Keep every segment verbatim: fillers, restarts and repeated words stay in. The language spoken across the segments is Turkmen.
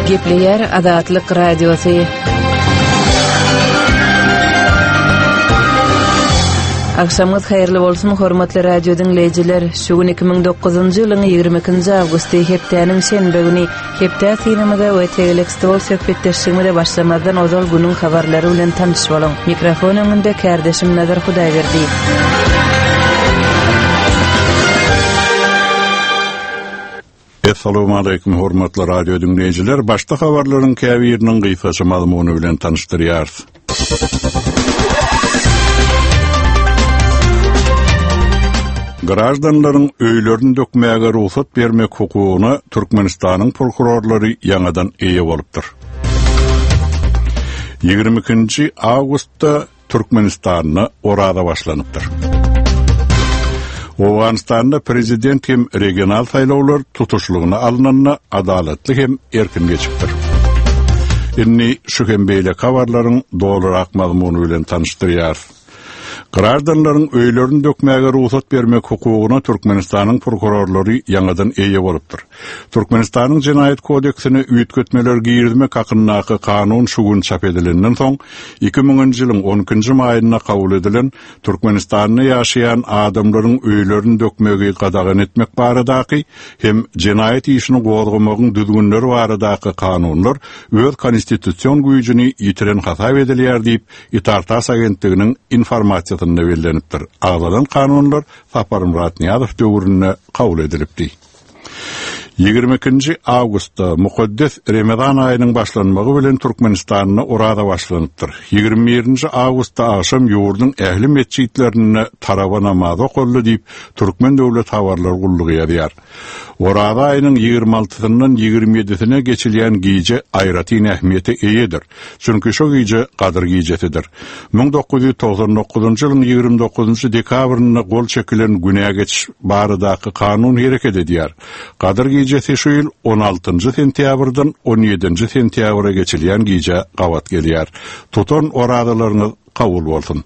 Gepleyer Azatlyk Radiosu. Akşamınız hayırlı bolsun hormatly radio dinleyijiler. Şugun iki ming dokuzunjy ýylyň ýygrimi ikinji awgusty hepdeniň şenbe güni hepde sinemada we telekstol söhbetleşigine başlamadan ozal günüň habarlary bilen tanışyp bolan. Mikrofon öňünde kardeşim Nazar Hudaýberdi. Assalamu alaykum hormatly radio dinleyijiler. Başda habarlaryň käbiriniň gyýfasy mazmuny bilen tanışdyrýar. Garaždanlaryň öýlerini dökmäge ruhsat bermek hukugyna Türkmenistanyň prokurorlary ýangadan eýe bolupdyr. ýygrimi ikinji awgustda Türkmenistanyň orada başlanypdyr. Owganistanda prezident hem regional saýlawlar tutuşlugyna alynanyna adalatly hem erkin geçipdir. Inni şu hem beýle habarlaryň dolarak mazmuny bilen tanışdyrýar. Garaždanlaryň öýlerini dökmäge ruhsat bermek hukugyna Türkmenistanyň prokurorlary ýangadan eýe bolupdyr. Türkmenistanyň Jenaýat kodeksine üýtgetmeler giýdirmek hakynyňky kanun şu gün çap edilenden soň iki miňinji ýylyň on ikinji maýyna kabul edilen Türkmenistanda ýaşaýan adamlaryň öýlerini dökmegi gadagan etmek baradaky hem jenaýat işini gowdamagyň düzgünleri baradaky kanunlar öz konstitusiýon güýjüni ýitiren hasap edilýär diýip Itartas agentliginiň informasiýa verilenipdir. Ağlanan kanunlar Sapar Murat Niyazow döwründe kabul edilipdi. ýygrimi ikinji awgustda mukaddes Ramazan aýynyň başlanmagy bilen Türkmenistanyň orada başlanypdyr. ýygrimi birinji awgustda akşam ýurduň ähli mesjidlerine taraba namazy okuldy diýip Türkmen döwlet habarlar gullugy ýazýar. Orada aýynyň ýygrimi altysyndan ýygrimi ýedisine geçilýän giýje aýratyn ähmiýeti eýedir. Çünki şo giýje gadyr giýjesidir. ming dokuz ýüz togson dokuzunjy ýylyň ýygrimi dokuzunjy dekabryna gol çekilen günä geçiş baradaky kanun hereket edýär. Gadyr giýjesi şu ýyl on altynjy sentýabrdan on ýedinji sentýabra geçilýän giýje gawat gelýär. Tutan oradalaryny kabul bolsun.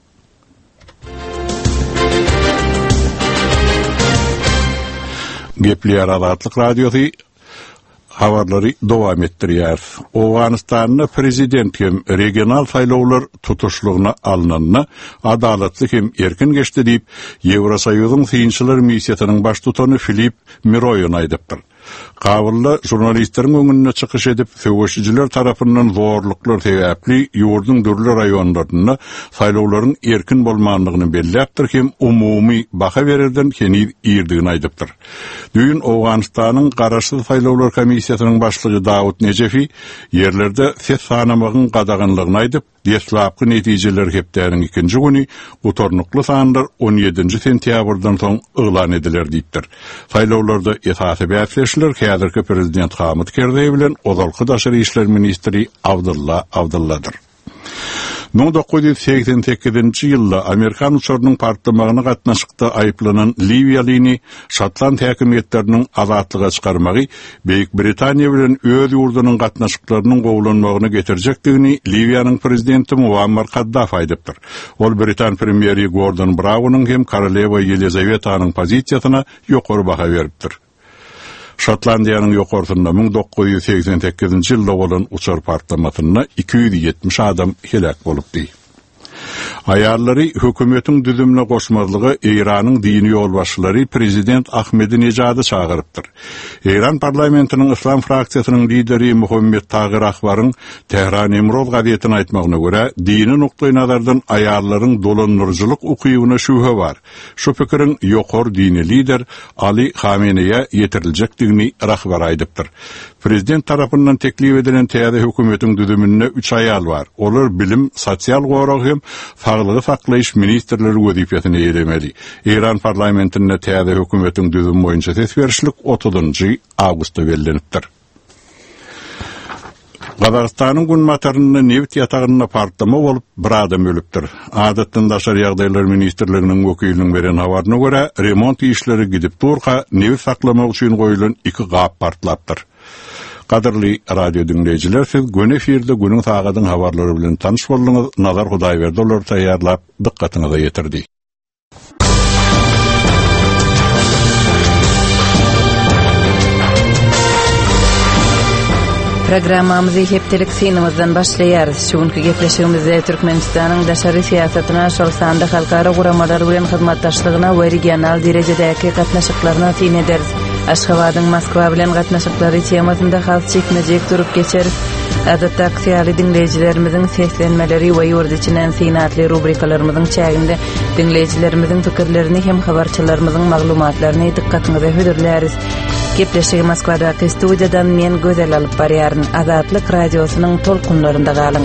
Gepleyer Azatlyk Radiosu habarlary dowam etdirýär. Owganistanyň prezident hem regional saýlawlar tutuşlugyna alynanyna adalatly hem erkin geçdi diýip Ýewrosoýuzyň synçylar missiýasynyň baş tutany Filip Miroýan aýdypdyr. Kabulda jurnalistleriň öňüne çykyş edip söwüşçiler tarapyndan zorluklar sebäpli ýurduň dürli raýonlaryna saýlawlaryň erkin bolmanlygyny belläpdir hem umumy baha bererden keni ýerdigini aýdypdyr. Düýün Owganistanyň garaşly saýlawlar komissiýasynyň başlygy Dawud Nejefi ýerlerde ses sanamagyň gadaganlygyny aýdyp, deslapky netijeler hepdeniň ikinji güni gutornukly sanlar on ýedinji sentýabrdan soň yglan ediler diýipdir. Saýlawlarda esasy bäsleşler häzirki prezident Hamid Karzai bilen ozalky daşary işler ministri Abdulla Abdulladyr. ming dokuz ýüz seksen sekizinji ýylda Amerikan uçurynyň partlamagyna gatnaşykda aýplanan Liwiýalyny Şotland häkimetleriniň azatlyga çykarmagy Beýik Britaniýa bilen öz ýurdunyň gatnaşyklarynyň gowlanmagyny getirjekdigini Liwiýanyň prezidenti Muammar Gaddafi aýdypdyr. Ol Britan premieri Gordon Brown'yň hem Karalewa Ýelizawetanyň pozisiýasyna ýokary baha beripdir. Şotlandiýanyň ýokarysynda ming dokuz ýüz seksen sekizinji ýylda bolan uçar partlamasyna iki yüz ýetmiş adam helak bolupdy. Ayarlary hökümetiň düzümine goşmazlygy Iranyň dini ýolbaşçylary prezident Ahmadinejady çagyrypdyr. Iran parlamentiniň islam fraksiýasynyň lideri Muhammed Tagir Akbaryň Tehran Emroz gazetine aýtmagyna görä, dini nukdaý nazardan ayarlaryň dolanyrjylyk ukybyna şübhe bar. Şu pikiriň ýokary dini lider Ali Khameneiýe ýetiriljakdigini rahbar aýdypdyr. Prezident tarapyndan teklip edilen täze hökümetiň düzümine üç aýal bar. Olar bilim, sosial gorag hem saglygy saklaýyş ministrleri wezipetini ýelemeli. Iran parlamentinde täze hökümetiň düzüm boýunça ses berişlik otuzunjy awgustda bellenipdir. Gazagystanyň gün matarynda neft ýatagyna partlama bolup bir adam ölüpdir. Adatdan daşary ýagdaýlar ministrliginiň wekiliniň beren habaryna görä, remont işleri gidip durga neft saklamak üçin goýulan iki gap partlapdyr. Qadirli radio dinleyijiler, siz gün efirde günün sagadyň habarlary bilen tanyş boldyňyz. Nazar Hudaýberdi olar taýýarlap dikkatiňize ýetirdi. Programmamyzy hepdelik sinimizden başlaýarys. Şuňky gepleşigimizde Türkmenistanyň daşary siýasatyna, şol sanda halkara guramalar bilen hyzmatdaşlygyna we regional derejedäki gatnaşyklaryna tin ederiz. Aşgabatyň Moskwa bilen gatnaşyklary temasynda has çekmejek durup geçeriz. Adatda aksiýaly dinleýijilerimiziň seslenmeleri we ýurt içinden synatly rubrikalarymyzyň çäginde dinleýijilerimizin pikirlerini hem habarçylarymyzyň maglumatlaryny dikkatiňize hödürläris. Gepleşigi Moskvadaky studiýadan men gözel alyp barýaryn. Azatlyk radiosynyň tolkunlarynda galyň.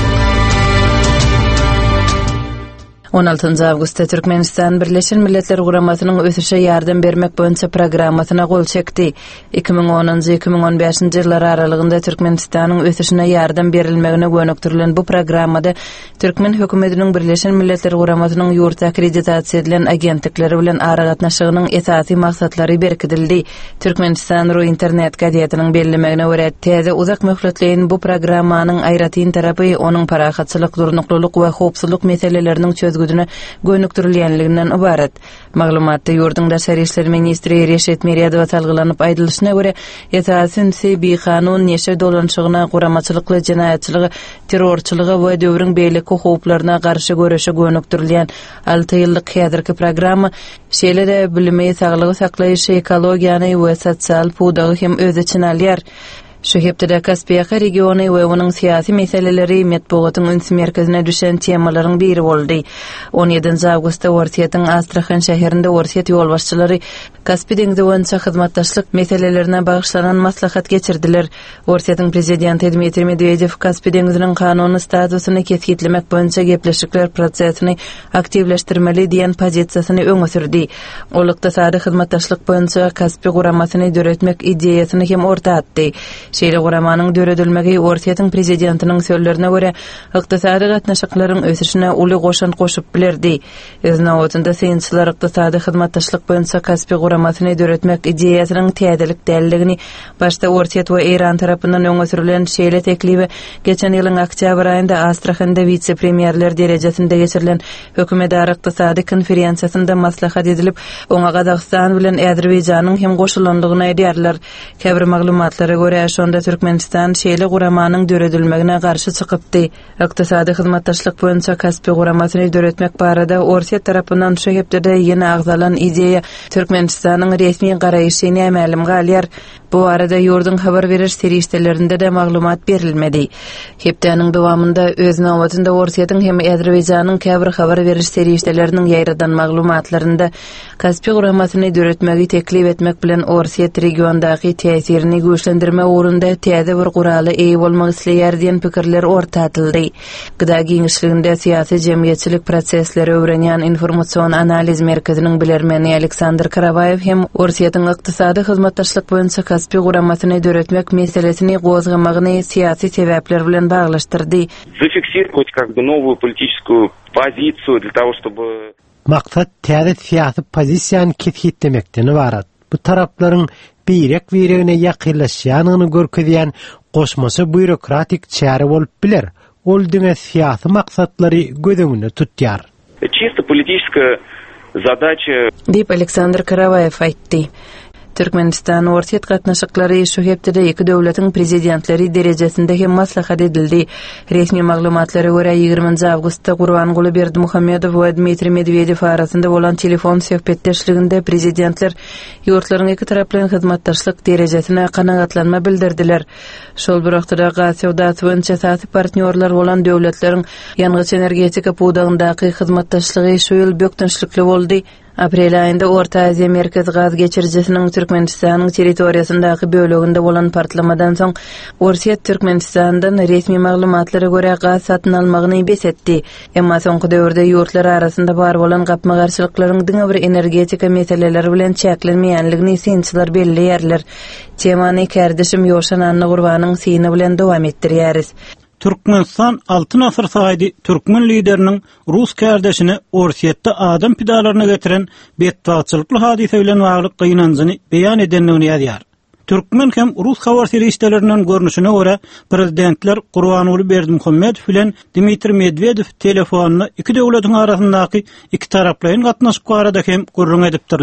on altynjy awgustda Türkmenistan Birleşen Milletler Guramasynyň ösüşe ýardam bermek boýunça programmasyna gol çekdi. iki ming onunjy iki ming on beşinji ýyllar aralygynda Türkmenistanyň ösüşine ýardam berilmegine gönüktirilen bu programmada Türkmen hökümetiniň Birleşen Milletler Guramasynyň ýurt akkreditasiýa edilen agentlikleri bilen ara gatnaşygynyň esasy maksatlary berkidildi. Türkmenistan ro internet gazetiniň bellemegine görä täze uzak möhletleýän bu programmanyň aýratyn tarapy onuň parahatçylyk, durnuklyk we howpsuzlyk meseleleriniň çözgüdüne gönükdirilýänliginden ibaret. Maglumatda ýurduň daşary işler ministri Reşet Meriýadow talgylanyp aýdylyşyna görä, ýetaýsyn sebi kanun neşe dolanşygyna, guramaçylykly jinaýatçylygy, terrorçylygy we döwrüň beýleki howplaryna garşy göreşe gönükdirilýän alty ýyllyk häzirki programma şeýle bilimi, saglygy saklaýyş, ekologiýany we sosial pudagy hem öz içine alýar. Şu hepde Kaspiýa regiony we onuň syýasy meseleleri medeniýetiň üns merkezine düşen temalaryň biri boldy. on ýedinji awgustda Orsiýetiň Astrahan şäherinde Orsiýet ýolbaşçylary Kaspy deňzi boýunça hyzmatdaşlyk meselelerine bagyşlanan maslahat geçirdiler. Orsiýetiň prezidenti Dmitri Medvedew Kaspy deňziniň kanuny statusyny kesgitlemek boýunça gepleşikler prosesini aktivleşdirmeli diýen pozisiýasyny öňe sürdi. Ol ykdysady hyzmatdaşlyk boýunça Kaspy guramasyny döretmek ideýasyny hem orta atdy. Şeýle guramanyň döredilmegi Orsiýetiň prezidentiniň sözlerine görä ykdysady gatnaşyklaryň ösüşine uly goşan goşup bilerdi. Öznawatynda synçylar ykdysady hyzmatdaşlyk boýunça Kaspy guramasyny döretmek ideýasynyň täzelik dälligini başda Orsiýet we Iran tarapyndan öňe sürülen şeýle teklibi geçen ýylyň oktyabr aýynda Astrahanda vice-premierler derejesinde geçirilen hökümetdar ykdysady konferensiýasynda maslahat edilip, oňa Gazagystan bilen Äzerbeýjanyň hem goşulandygyny aýdýarlar. Käbir maglumatlara görä şonda Türkmenistan şeýle guramanyň döredilmegine garşy çykypdy. Ykdysady hyzmatdaşlyk boýunça Kaspy guramasyny döretmek barada Orsiýet tarapyndan şu hepde ýene agzalan ideýa Türkmenistanyň resmi garaýşyny ämälimge alýar. Bu arada ýurduň habar beriş serişdelerinde de maglumat berilmedi. Hepdeniň dowamında öz nawatynda Orsiýetiň hem Äzerbeýjanyň käbir habar beriş serişdeleriniň ýaýradan maglumatlarynda Kaspy guramasyny döretmegi teklip etmek bilen Orsiýet regiondaky täsirini güýçlendirme uğrunda täze bir guraly eý bolmak isleýär diýen pikirler ortatyldy. Gyda giňişliginde syýasy jemgyýetçilik prosesleri öwrenýän informasiýon analiz merkeziniň bilermeni Aleksandr Karabayew hem Orsiýetiň ykdysady hyzmatdaşlyk boýunça Kaspy guramasyny döretmek meselesini gozgamagyny syýasy sebäpler bilen baglaşdyrdy. Зафиксировать как бы новую политическую позицию для того, чтобы maksat täze syýasy pozisiýany kesgitlemekden ibaret. Bu taraplaryň birek biregine ýakynlaşýanyny görkezýän goşmasy bürokratik çäre bolup biler. Ol diňe syýasy maksatlary gözeňinde tutýar. Чисто политическая задача. Дип Александр Караваев aýtdy. Türkmenistan Orsiýet gatnaşyklary şu hepde iki döwletiň prezidentleri derejesinde hem maslahat edildi. Resmi maglumatlara görä ýygrymynjy awgustda Gurbanguly Berdimuhammedow we Dmitri Medvedew arasynda bolan telefon söhbetdeşliginde prezidentler ýurtlaryň iki taraplyň hyzmatdaşlyk derejesine kanagatlanma bildirdiler. Şol bir wagtda gaýsewdat boýunça täze partnýorlar bolan döwletleriň ýangyç energetika pudagyndaky hyzmatdaşlygy şu ýyl bökdünçlikli boldy. Aprel aýynda Orta Aziýa Merkez gaz geçirjisiniň Türkmenistanyň territoriýasyndaky böleginde bolan partlamadan soň Orsiýet Türkmenistandan resmi maglumatlara görä gaz satyn almagyny besetdi. Emma soňky döwürde ýurtlar arasynda bar bolan gapma garşylyklaryň diňe bir energetika meseleleri bilen çäklenmeýänligini synçylar belleýärler. Temany kärdeşim Ýoşan Anna Gurbanyň syny bilen dowam etdirýäris. Türkmenistan altı asır saýdy Türkmen lideriniň Rus kärdeşini Orsiýetde adam pidalaryna getiren betbaçylykly hadise bilen baglyk gynanjyny beýan edenligini ýazýar. Türkmen hem Rus habar serişdelerinden görnüşüne görä prezidentler Gurbanguly Berdimuhammedow bilen Dmitri Medvedew telefonuna iki döwletiň arasyndaky iki taraplyň gatnaşyk barada hem gurrun edipdirler.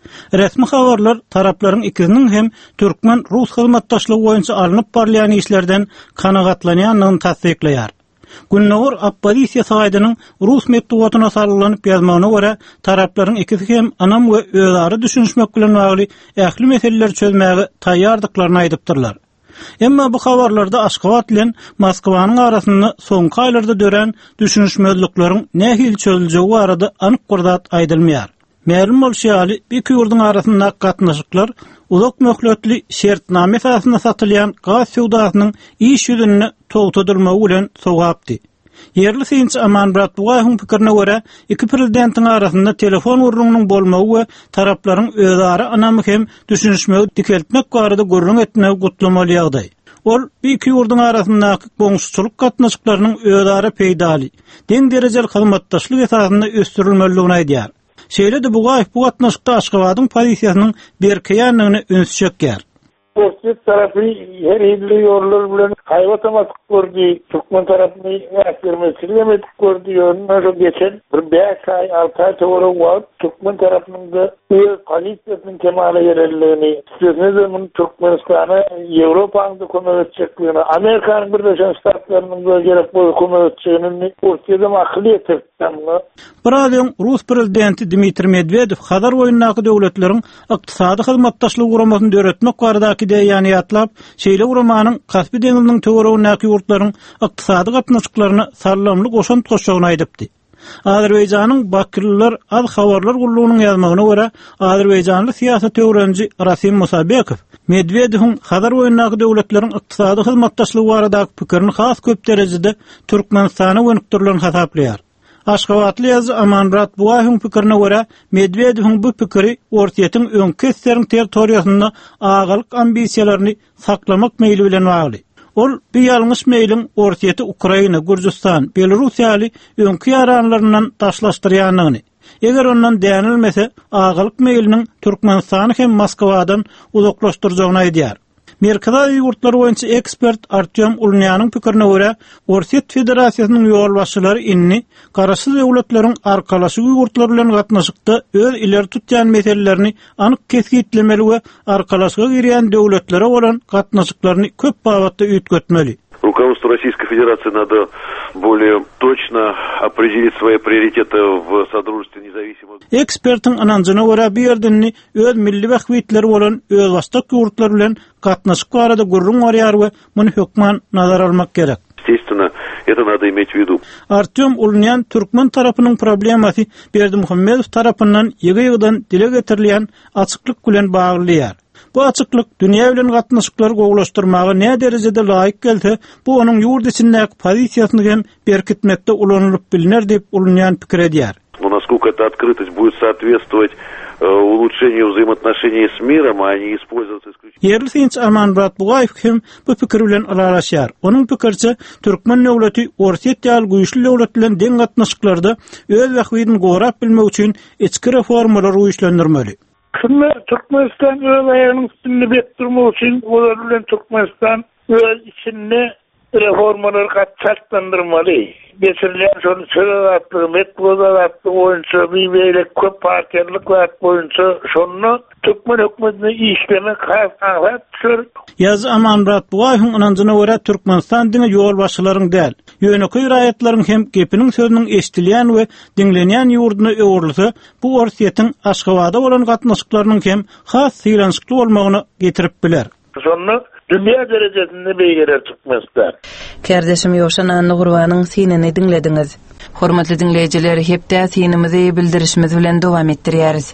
Resmi habarlar tarapların ikisinin hem Türkmen Rus hyzmatdaşlygy boýunça alınıp barlayan işlerden kanagatlanýanyny tasdikleýär. Günnäwür oppozisiýa saýdynyň Rus medeniýetine sarylanyp ýazmagyna görä, taraplaryň ikisi hem anam we özleri düşünmek bilen bagly ähli meseleler çözmäge taýýardyklaryny aýdypdyrlar. Emma bu habarlarda Aşgabat bilen Moskwanyň arasynda soňky aýlarda dören düşünüşmezlikleriň nähil çözüljegi barada anyk gurdat aýdylmaýar. Ma'lum bolşýaly iki ýurdun arasynda gatnaşyklar uzak möhletli şertname esasynda satylýan gaz sowdasynyň iş ýüzüni togtadylmagy bilen sowapdy. Yerli synçy Amanmurat Bugaýewiň pikirine görä, iki prezidentiň arasynda telefon urrunynyň bolmagy we taraplaryň özleri anamy hem düşünüşmegi dikeltmek barada gurrun etmegi gutlamaly ýagdaý. Ol iki ýurdun arasyndaky goňşuçylyk gatnaşyklarynyň özleri peýdaly, deň derejeli hyzmatdaşlyk esasynda ösdürilmeliligini aýdýar. Şeýle-de Bugaýew bu gatnaşykda Aşgabatyň pozisiýasynyň berkeýänligini öňsüçekýär. Orta tarafı her illi yollar bilen hayvatamak gördü. Türkmen tarafını askermesini yemedik gördü. Ondan geçen bir beş ay, altı ay sonra var. Türkmen tarafının da kalitesinin kemale yerelliğini, sözünü zaman Türkmenistan'a, Avrupa'nın da konu edecekliğini, Amerika'nın bir de şanslarının da gerek bu konu edeceğini ortaya akıllı yetirttiğini. Birazdan Rus prezidenti Dmitri Medvedev Hazar boyundaky döwletlerin ykdysady hyzmatdaşlygy guramasyny döretmek baradaky diýýany atlap, şeýle guramanyň Kaspy deňiziniň töweregindäki ýurtlaryň ykdysady gatnaşyklaryny sarlamly goşan toşagyny aýdypdy. Azerbaýjanyň Bakyrlylar az habarlar gullugynyň ýazmagyna görä, Azerbaýjanly siýasat öwrenji Rasim Musabekow Medvedewiň Hazar boyundaky döwletleriň ykdysady hyzmatdaşlygy baradaky pikirini has köp derejede Türkmenistana öňkdirilen hasaplaýar. Aşgabatly ýazgy Amanmurat Bugaýewiň pikirine görä, Medvedewiň bu pikiri ortaýetyň öňki isseriň territoriýasynda agalyk ambisiýalaryny saklamak meýli bilen bagly. Ol bu ýalňyş meýliň ortaýety Ukraina, Gürjistan, Belorussiýaly öňki ýaranlaryndan taşlaşdyrýanyny. Eger ondan dänilmese, agalyk meýliniň Türkmenistany hem Moskwadan uzaklaşdyryjagyny aýdýar. Merkezi ýurtlar boýunça ekspert Artyom Ulnyanyň pikirine görä, Orset Federasiýasynyň ýol başçylary inni garaşy döwletleriň arkalaşygy ýurtlar bilen gatnaşykda öz ileri tutýan meselelerini anyk kesgitlemeli we arkalaşyga girýän döwletlere bolan gatnaşyklaryny köp babatda üýtgetmeli. Руководству Российской Федерации надо более точно определить свои приоритеты в содружестве независимых. Эксперттин ananjyna görä bu ýerdenni öz milli wagtitleri bolan öz wastak ýurtlar bilen gatnaşyk barada gurrun barýar we muny hökman nazar almak gerek. Естественно, это надо иметь в виду. Artyom Ulnyan Türkmen tarapynyň problemasy Berdimuhammedow tarapyndan ýygy-ýygydan dile getirilýän açyklyk bilen baglanýar. Bu açyklyk dünýä bilen gatnaşyklary gowlaşdyrmagy ne derejede laýyk gelse, bu onuň ýurt içindäki pozisiýasyny hem berkitmekde ulanylyp biliner diýip Ulnyan pikir edýär. Но насколько эта открытость будет соответствовать улучшению взаимоотношений с миром, а не использоваться исключительно. Yerli synçy Amanmurat Bugaýew hem bu pikir bilen aralaşýar. Onuň pikirçe Türkmen döwleti Orsetýal güýçli döwlet bilen deň gatnaşyklarda öz wagtyny gorap bilmek üçin içki reformalary güýçlendirmeli. Şimdi Türkmenistan öz ayağının üstünde bektirmek için olar bilen Türkmenistan öz içinde reformaları katçaklandırmalı. Geçirilen şonu söyleyatlı, metbozalatlı oyuncu, bir böyle köp partiyarlık vat oyuncu, şonu Türkmen hükümetine işlemek has anlattır. Yaz Amanmurat Bugaýewiň ananjyna görä Türkmenistan diňe ýol başçylaryň däl, ýöneky raýatlaryň hem gepiniň sözüniň eşdilýän we dinlenýän ýurduny öwrülse, bu Orsetýatyň Aşgabada bolan gatnaşyklarynyň hem has ýylançykly bolmagyny getirip biler. Şonu dünya derejesinde beýgerer Türkmenistan. Kärdeşim Ýoşan Anny Gurbanyň sinini dinlediňiz. Hormatly dinleýijiler, hepde sinimizi bildirişimiz bilen dowam etdirýäris.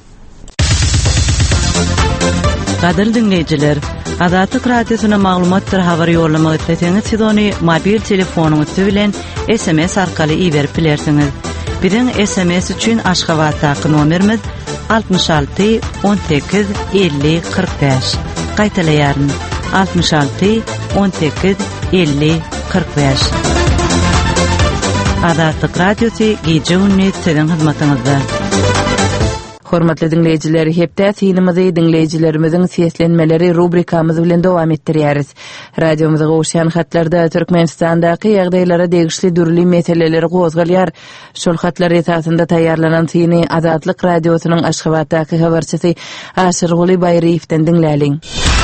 Gadyr dinleýijiler, Adatyk radiosyna maglumat habar ýollamagy isleseňiz, siz ony mobil telefonuňyz bilen S M S arkaly iýerip bilersiňiz. Biziň S M S üçin Aşgabatdaky nomerimiz altmış altı on sekiz elli kırk beş. Gaýtalaýaryn altmış altı on sekiz elli kırk beş. Adatyk radiosy gece gündüz sizin hyzmatyňyzda. Hormatly dinleyijiler, hepde synymyzy dinleyijilerimizin seslenmeleri rubrikamyz bilen dowam etdirýäris. Radiomyza gowşan hatlarda Türkmenistandaky ýagdaýlara degişli dürli meseleleri gozgalýar. Şol hatlar esasında taýýarlanan syny Azatlyk radiosynyň Aşgabatdaky habarçysy Aşyrguly Baýryewden dinläliň.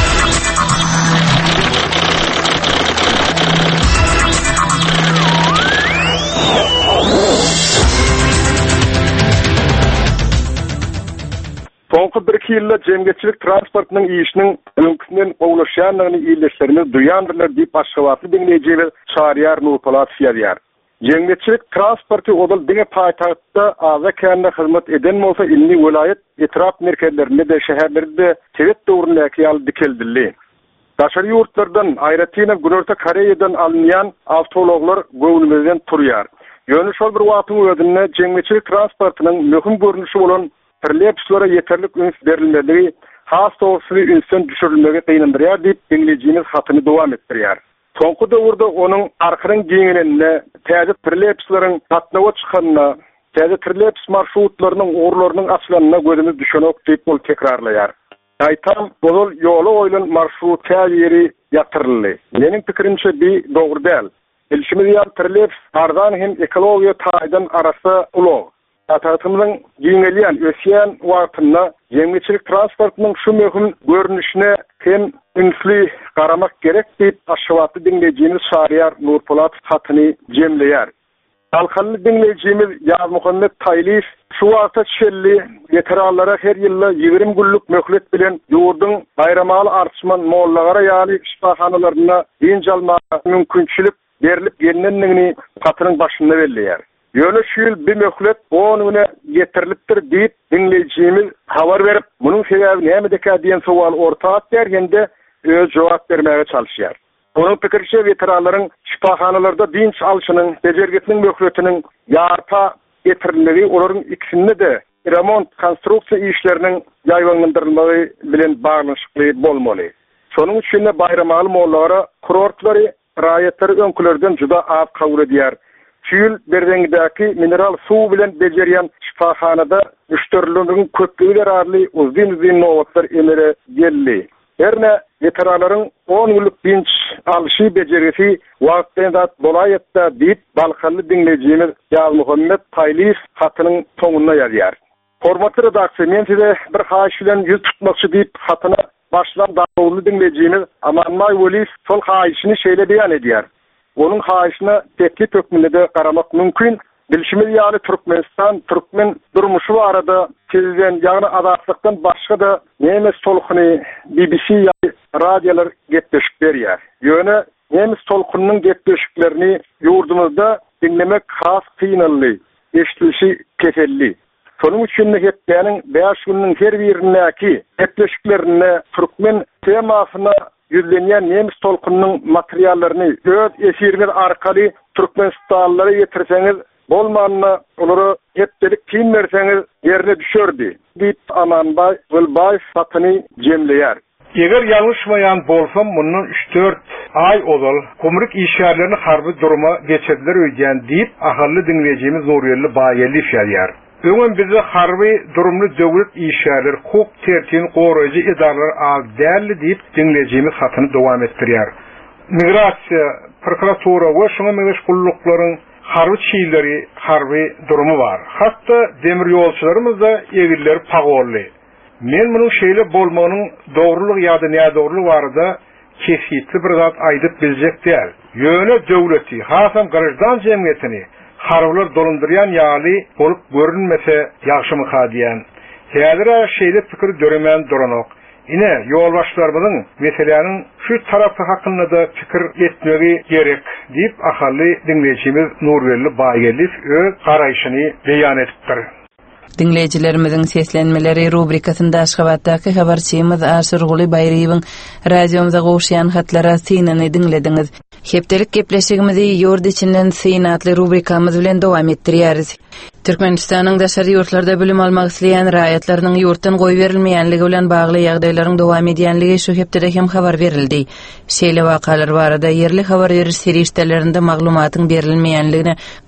Soňky bir iki ýylda jemgyçilik transportynyň işiniň öňkünden gowlaşýanlygyny ýerleşlerimiz duýandyrlar diýip Aşgabatly dinleýijiler Şahryar Nurpolat ýazýar. Jemgyçilik transporty odal diňe paýtagtda azakanda hyzmat eden bolsa illi vilayet etraf merkezlerinde de şäherlerde tewet döwründe ýaly dikeldildi. Daşary ýurtlardan Aýratyna Günörte Koreýadan alynýan awtologlar göwnümizden turýar. Ýöne şol bir wagtyň özünde jemgyçilik transportynyň möhüm görnüşi bolan Terlepslara yeterlik üns berilmeli, has doğrusu ünsün düşürülmeli kıyınındırıyar deyip dinleyicimiz hatını devam ettiriyar. Sonku dövrde onun arkarın giyinenine, təze terlepsların tatnava çıkanına, təze terleps marşrutlarının uğurlarının açılanına gözümüz düşenok deyip ol tekrarlayar. Aytam bozul yolu oylan marşruta yeri yatırılı. Benim fikrimçe bir doğru değil. İlişimiz yan terleps ardan hem ekologiya taydan arası ulu. Atatymyň giňelýän, ösýän wagtynda jemgyçilik transportynyň şu möhüm görnüşine hem ünsli garamak gerek diýip Aşgabatly dinleýijimiz Şahryar Nurpolat hatyny jemleýär. Alkaly dinleýijimiz Ýaz Muhammed Taýlif şu wagtda şelli veteranlara her ýyly ýigrim günlük möhlet bilen ýurduň bayramaly artşman mollagara ýaly şifahanalarına diň almagy mümkinçilik berilip gelnenligini hatynyň başynda belleýär. Ýöne şu ýyl bir möhlet onuňa ýetirilipdir diýip dinleýijimiz habar berip, munyň sebebi näme diýen sowal ortaga bergende öz jogap bermäge çalyşýar. Onuň pikirçe veteranlaryň şifahanalarda dinç alşynyň, bejergetiniň möhletiniň ýarta getirilmegi olaryň ikisinde de remont konstruksiýa işleriniň ýaýwandyrylmagy bilen baglanşykly bolmaly. Şonuň üçin de bayramaly mollagara kurortlary raýatlary öňkülerden juda az kabul edýär. Çüyül berdengidäki mineral suw bilen bejerýän şifahanada müşterileriniň köplüği zararly uzun-uzun nowatlar emere geldi. Herne veteranlaryň on ýyllyk dinç alşy bejerisi wagtynda bolaýatda diýip Balkaly dinleýijimiz Ýaz Muhammed Taýlif hatynyň soňuna ýazýar. Hormatly redaksiýa, men size bir haýyş bilen ýüz tutmakçy diýip hatyna başlan dagowly dinleýijimiz Amanmay Welif şol haýyşyny şeýle beýan edýär. Onun haýyşyna teklip hökmünde de garamak mümkin. Bilişimiz ýaly Türkmenistan, Türkmen durmuşy barada sizden ýagny azatlıktan başga da nemes tolkuny B B C ýaly radiolar getdirip berýär. Ýöne nemes tolkunyň getdirişlerini ýurdumyzda dinlemek has kynanly, eşitilişi keselli. Şonuň üçin de hepdeniň beş günniň her birindäki getdirişlerini Türkmen temasyna yüzlenýän nemis tolkunyň materiallaryny öz esirler arkaly Türkmenistanlara ýetirseňiz bolmanyna olary hepdelik kim berseňiz ýerine düşerdi diýip Amanbay Gülbaýew hatyny jemleýär. Eger ýalňyşmaýan bolsam mundan üç dört ay ozal gumruk işgärlerini harby duruma geçirdiler öýdän diýip ahally dinleýijimiz Nurýerli Baýerli ýazýar. Öňün bizi harby durumly döwlet işgärler, hukuk tertibini goraýjy idaralar az däli diýip dinleýijimiz hatyny dowam etdirýär. Migrasiýa, prokuratura we şoňa meşgulluklaryň harby çiýleri, harby durumy bar. Hatda demir ýolçylarymyz da egilleri pagorly. Men munyň şeýle bolmagynyň dogrulygy ýa-da nädogrulygy barada kesitli bir zat aýdyp biljek däl. Ýöne döwleti, hasam garajdan jemgyýetini harwlar dolundyrýan ýaly bolup görünmese ýaşymy hadiýan. Häzir şeýle pikir döremen duranok. Ine ýolbaşlarymyň meselelerini şu tarapy hakynda da pikir etmegi gerek diýip ahally dinleýijimiz Nurýerli Baýerli öz garaýşyny beýan etdi. Dinleyijilerimizin seslenmeleri rubrikasında Aşgabatdaky habarçymyz Aşyrguly Baýryewň radiomyza gowşýan hatlara synyny dinlediňiz. Hepdelik gepleşigimizi ýurt içinden synatly rubrikamyz bilen dowam etdirýäris. Türkmenistanyň daşary ýurtlarda bilim almak isleýän raýatlarynyň ýurtdan goý berilmeýänligi bilen bagly ýagdaýlaryň dowam edýänligi şu hepde hem habar berildi. Şeýle wakalar barada ýerli habar beriş serişdelerinde maglumatyň berilmeýänligine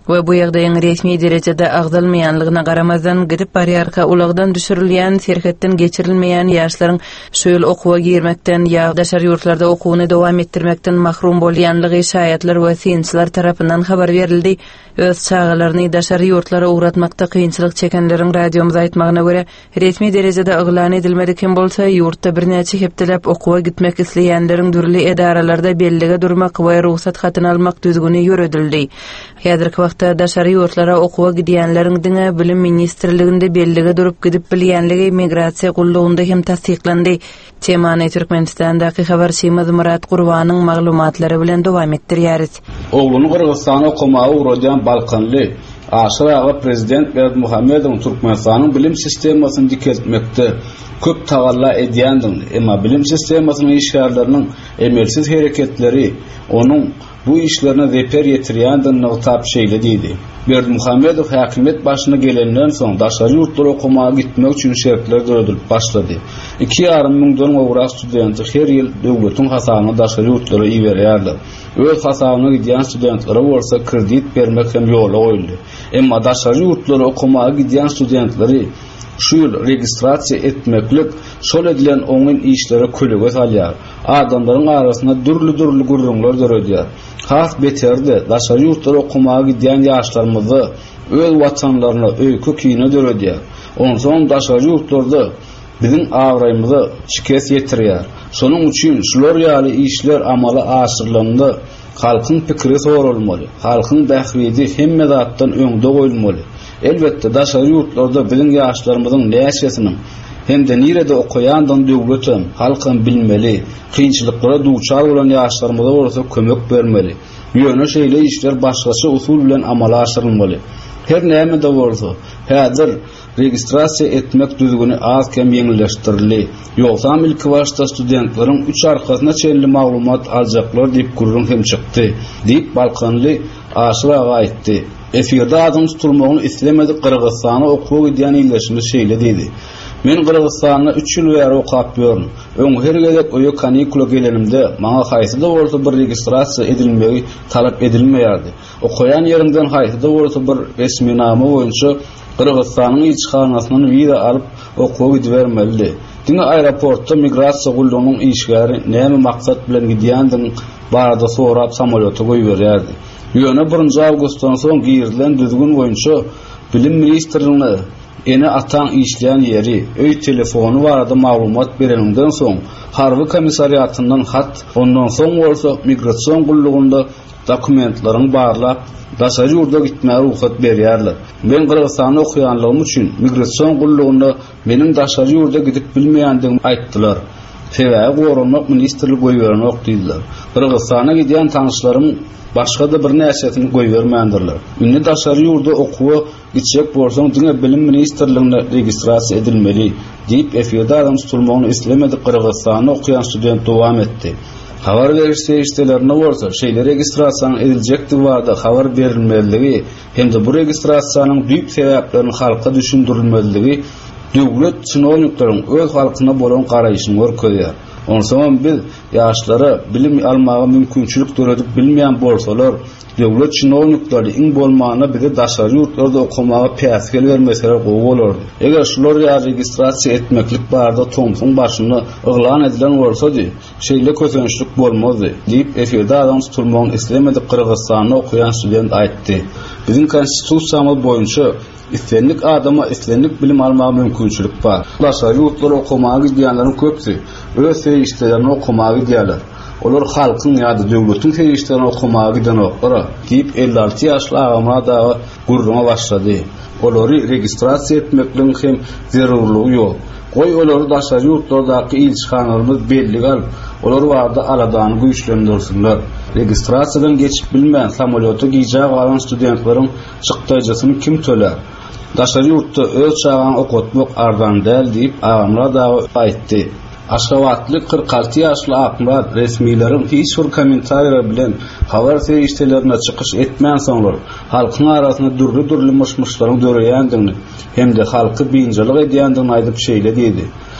we bu ýagdaýyň resmi derejede agdalmaýanlygyna garamazdan gidip barýarka ulagdan düşürilýän, serhetden geçirilmeýän ýaşlaryň şöyle okuwa girmekden ýa daşary ýurtlarda okuwyny dowam etdirmekden mahrum bolýanlygy şaýatlar we synçylar tarapyndan habar berildi. Öz çağalaryny daşary ýurtlara uğratmakda kynçylyk çekenleriň radiomyza aýtmagyna görä, resmi derejede aglan edilmedi kim bolsa ýurtda birnäçe hepdelep okuwa gitmek isleýänleriň dürli edaralarda bellige durmak we ruhsat hatyny almak düzgüni ýöredildi. Häzirki wagtda daşary ýurtlara okuwa gidýänleriň diňe bilim ministrliginde bellige durup gidip bilýänligi migrasiýa gullugynda hem tasdiklendi. Temany Türkmenistandaky habarçymyz Murat Gurbanyň maglumatlary bilen dowam etdirýäris. Ogluny Kyrgyzstana okumagy uğradýan Balkanly Aşyraga prezident Berdimuhammedow Türkmenistanyň bilim sistemasyny diketmekde köp tagalla edýändir. Emma bilim sistemasynyň işgärleriniň emelsiz hereketleri onuň bu işlerine reper yetirýändigini tap şeýle diýdi. Berdimuhammedow häkimet başyna gelenden soň daşary ýurtlara okumaga gitmek üçin şertler döredilip başlady. iki ýarym mingden gowrak studenti her ýyl döwletiň hasabyna daşary ýurtlara iýerýärler. Öz hasabyna gidýän studentlere bolsa kredit bermek hem ýola goýuldy. Emma daşary ýurtlara okumaga gidýän studentleri şu ýyl registrasiýa etmeklik şol edilen oňun işlere kölege salýar. Adamlaryň arasynda dürli-dürli gurrunlar döredýär. Has beterde daşary ýurtlara okumaga gidýän ýaşlarymyzy öz watanlaryna öýkü kine döredýär. Onsoň daşary ýurtlarda bizim agraýymyzy şikes ýetirýär. Şonuň üçin şular ýaly işler amaly aşyrylandy. Halkyň pikiri sorulmaly. Halkyň bähwidi hemme zatdan öňde goýulmaly. Elbetde daşary ýurtlarda bilim ýaşlarymyzyň näçesiniň hem de nirede okuyandan döwletem halkyn bilmeli, kynçylyklara duçar bolan ýaşlarymyza bolsa kömek bermeli. Ýöne şeýle işler başgaça usul bilen amala aşyrylmaly. Her näme de bolsa, häzir registrasiýa etmek düzgüni az kem ýeňilleşdirildi. Ýogsa ilki başda studentleriň üç arkasyna çenli maglumat aljaklar diýip gurrun hem çykdy, diýip Balkanly Aşyraga aýtdy. Efirde adam tutulmagyny islemedi Kyrgyzstana okuwa gidýän ýyllaşmy şeýle diýdi. Men Kyrgyzstana üç ýyl bäri okap ýörüm. Öň her gelek oýa kanikula gelenimde maňa haýsy da bolsa bir registrasiýa edilmegi talap edilmeýärdi. Okuyan ýerimden haýsy da bolsa bir resmi nama boýunça Kyrgyzstanyň ilçihanasyndan wiza alyp okuwa gidýärmeli. Diňe aeroportda migrasiýa gullugynyň işgäri näme maksat bilen gidýändigini barada sorap samolyota goýberýärdi. Ýöne birinji awgustdan soň girilen düzgün boýunça bilim ministrligine ene atan işleyen yeri, öy telefonu barada maglumat bereninden soň harby komissariýatyndan hat, ondan soň bolsa migrasiýa gullugynda dokumentlaryň barlap daşary ýurda gitmäge ruhsat berýärler. Men Kyrgyzstanda okuýanlygym üçin migrasiýa gullugynda meniň daşary ýurda gidip bilmeýändigimi aýtdylar. Sebäbi gorunmak ministrlik goýberini okdylar. Kyrgyzstana gidýän tanyşlarym başga da bir näçesini goýbermändirler. Ünni daşary ýurda okuwa gitjek bolsaň diňe bilim ministrligine registrasiýa edilmeli diýip efirde adam tutulmagyny islemedi Kyrgyzstanda okuyan student dowam etdi. Habar beriş seýişlerine bolsa şeýle registrasiýa ediljekdi barada habar berilmeligi hem de bu registrasiýanyň düýp sebäplerini halka düşündirilmeligi döwlet çynowniklaryň öz halkyna bolan garaýyşyny görkezýär. Onsoň biz ýaşlara bilim almagy mümkinçilik töredip bilmeýän bolsalar, döwlet çynowniklary iň bolmagyna bize daşary ýurtlarda okumaga päsgel bermeseler gowy bolardy. Eger şular ýa registrasiýa etmeklik barada tomsuň başyny yglan edilen bolsady, şeýle kösençlik bolmazdy, diýip efirde adam tutulmagyny islemedi Kyrgyzstanda okuyan student aýtdy. Bizim konstitusiýamyz boýunça islenlik adama islenlik bilim almagy mümkinçilik bar. Daşary ýurtlara okumaga gidýänleriň köpsi öz seýişlerini okumaga gidýärler. Olar halkyň ýa-da döwletiň seýişlerini okumaga gidýänler diýip elli alty ýaşly agama da gurruna başlady. Olary registrasiýa etmekliň hem zerurlygy ýok. Goý olary daşary ýurtlardaky ilçihanlarymyz belli gal. Olar wagtda aladany güýçlendirsinler. Registrasiýadan geçip bilmeýän samolyota gijak alan studentleriň çykdyjysyny kim töler? Daşary ýurtda öz çağan okutmak ardan däl diýip agamlar da aýtdy. Aşgabatly kırk altı ýaşly akmar resmiýlerin hiç bir kommentariýa bilen habar seýişlerine çykyş etmän soňlar halkyň arasynda dürli-dürli myşmyşlaryň döreýändigini hem de halky biňjelik edýändigini aýdyp şeýle diýdi.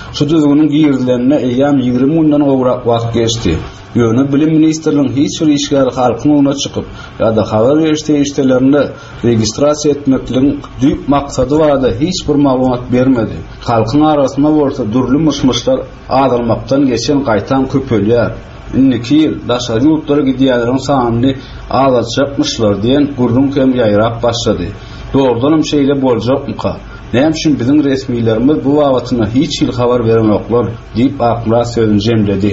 Şu düzgünün girdilerine eýam ýigirmi gündan gowrak wagt geçdi. Ýöne bilim ministrligiň hiç bir işgäri halkyň önüne çykyp ýa-da habar berişde işlerini registrasiýa etmekligiň düýp maksady barada hiç bir maglumat bermedi. Halkyň arasynda bolsa durly myşmyşlar adalmakdan geçen gaýtan köpelýär. İnniki ýyl daşary ýurtlara gidýänleriň sanyny azaltjakmyşlar diýen gurrun kem ýaýrap başlady. Doğrudanam şeýle boljakmyka? Näme üçin biziň resmiýlerimiz bu wagtyna hiç ýyl habar bermekler diýip akla sözüni jemledi.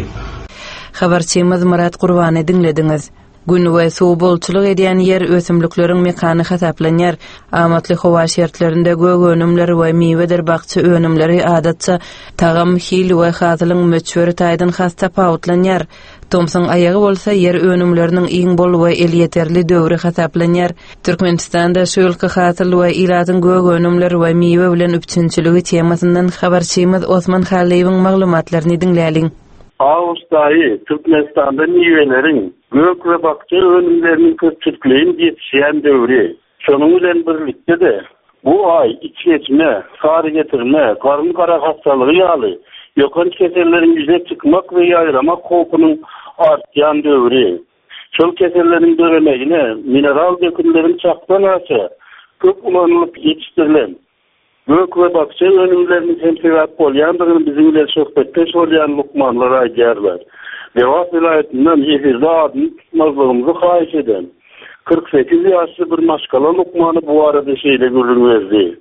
Habarçymyz Murat Gurbany dinlediňiz. Gün we suw bolçuluk edýän ýer ösümlikleriň mekany hasaplanýar. Amatly howa şertlerinde gög önümleri we miwedir bakçy önümleri adatça tagam hil we hazylyň möçberi taýdan hasta pautlanýar. Tomson aýagy bolsa ýer önümleriniň iň bol we el ýeterli döwri hasaplanýar. Türkmenistanda şu ýylky hasyl we ilatyň gög önümleri we miwe bilen üçinçiligi temasyndan habarçymyz Osman Haliýewiň maglumatlaryny dinläliň. Ağustos'ta Türkmenistan'da meyvelerin gök ve bakçı önümlerinin köpçülüklerini yetişen dövri. Şunun bilen birlikte de bu ay iç geçme, sarı getirme, karın kara hastalığı yağlı, yokan keserlerin yüzüne çıkmak ve yaylamak korkunun artyan dövri. Şol keserlerin döremeğine mineral dökümlerin çaktan aşı, köp ulanılıp yetiştirilen gök ve bakçı önümlerinin temsilat bolýandygyn bizimle sohbetde şolyan lukmanlar aýdýarlar. Devas vilayetinden Yehirde adını tutmazlığımızı haýyş eden kırk sekiz ýaşly bir maşgala lukmany bu arada şeýle görünýärdi.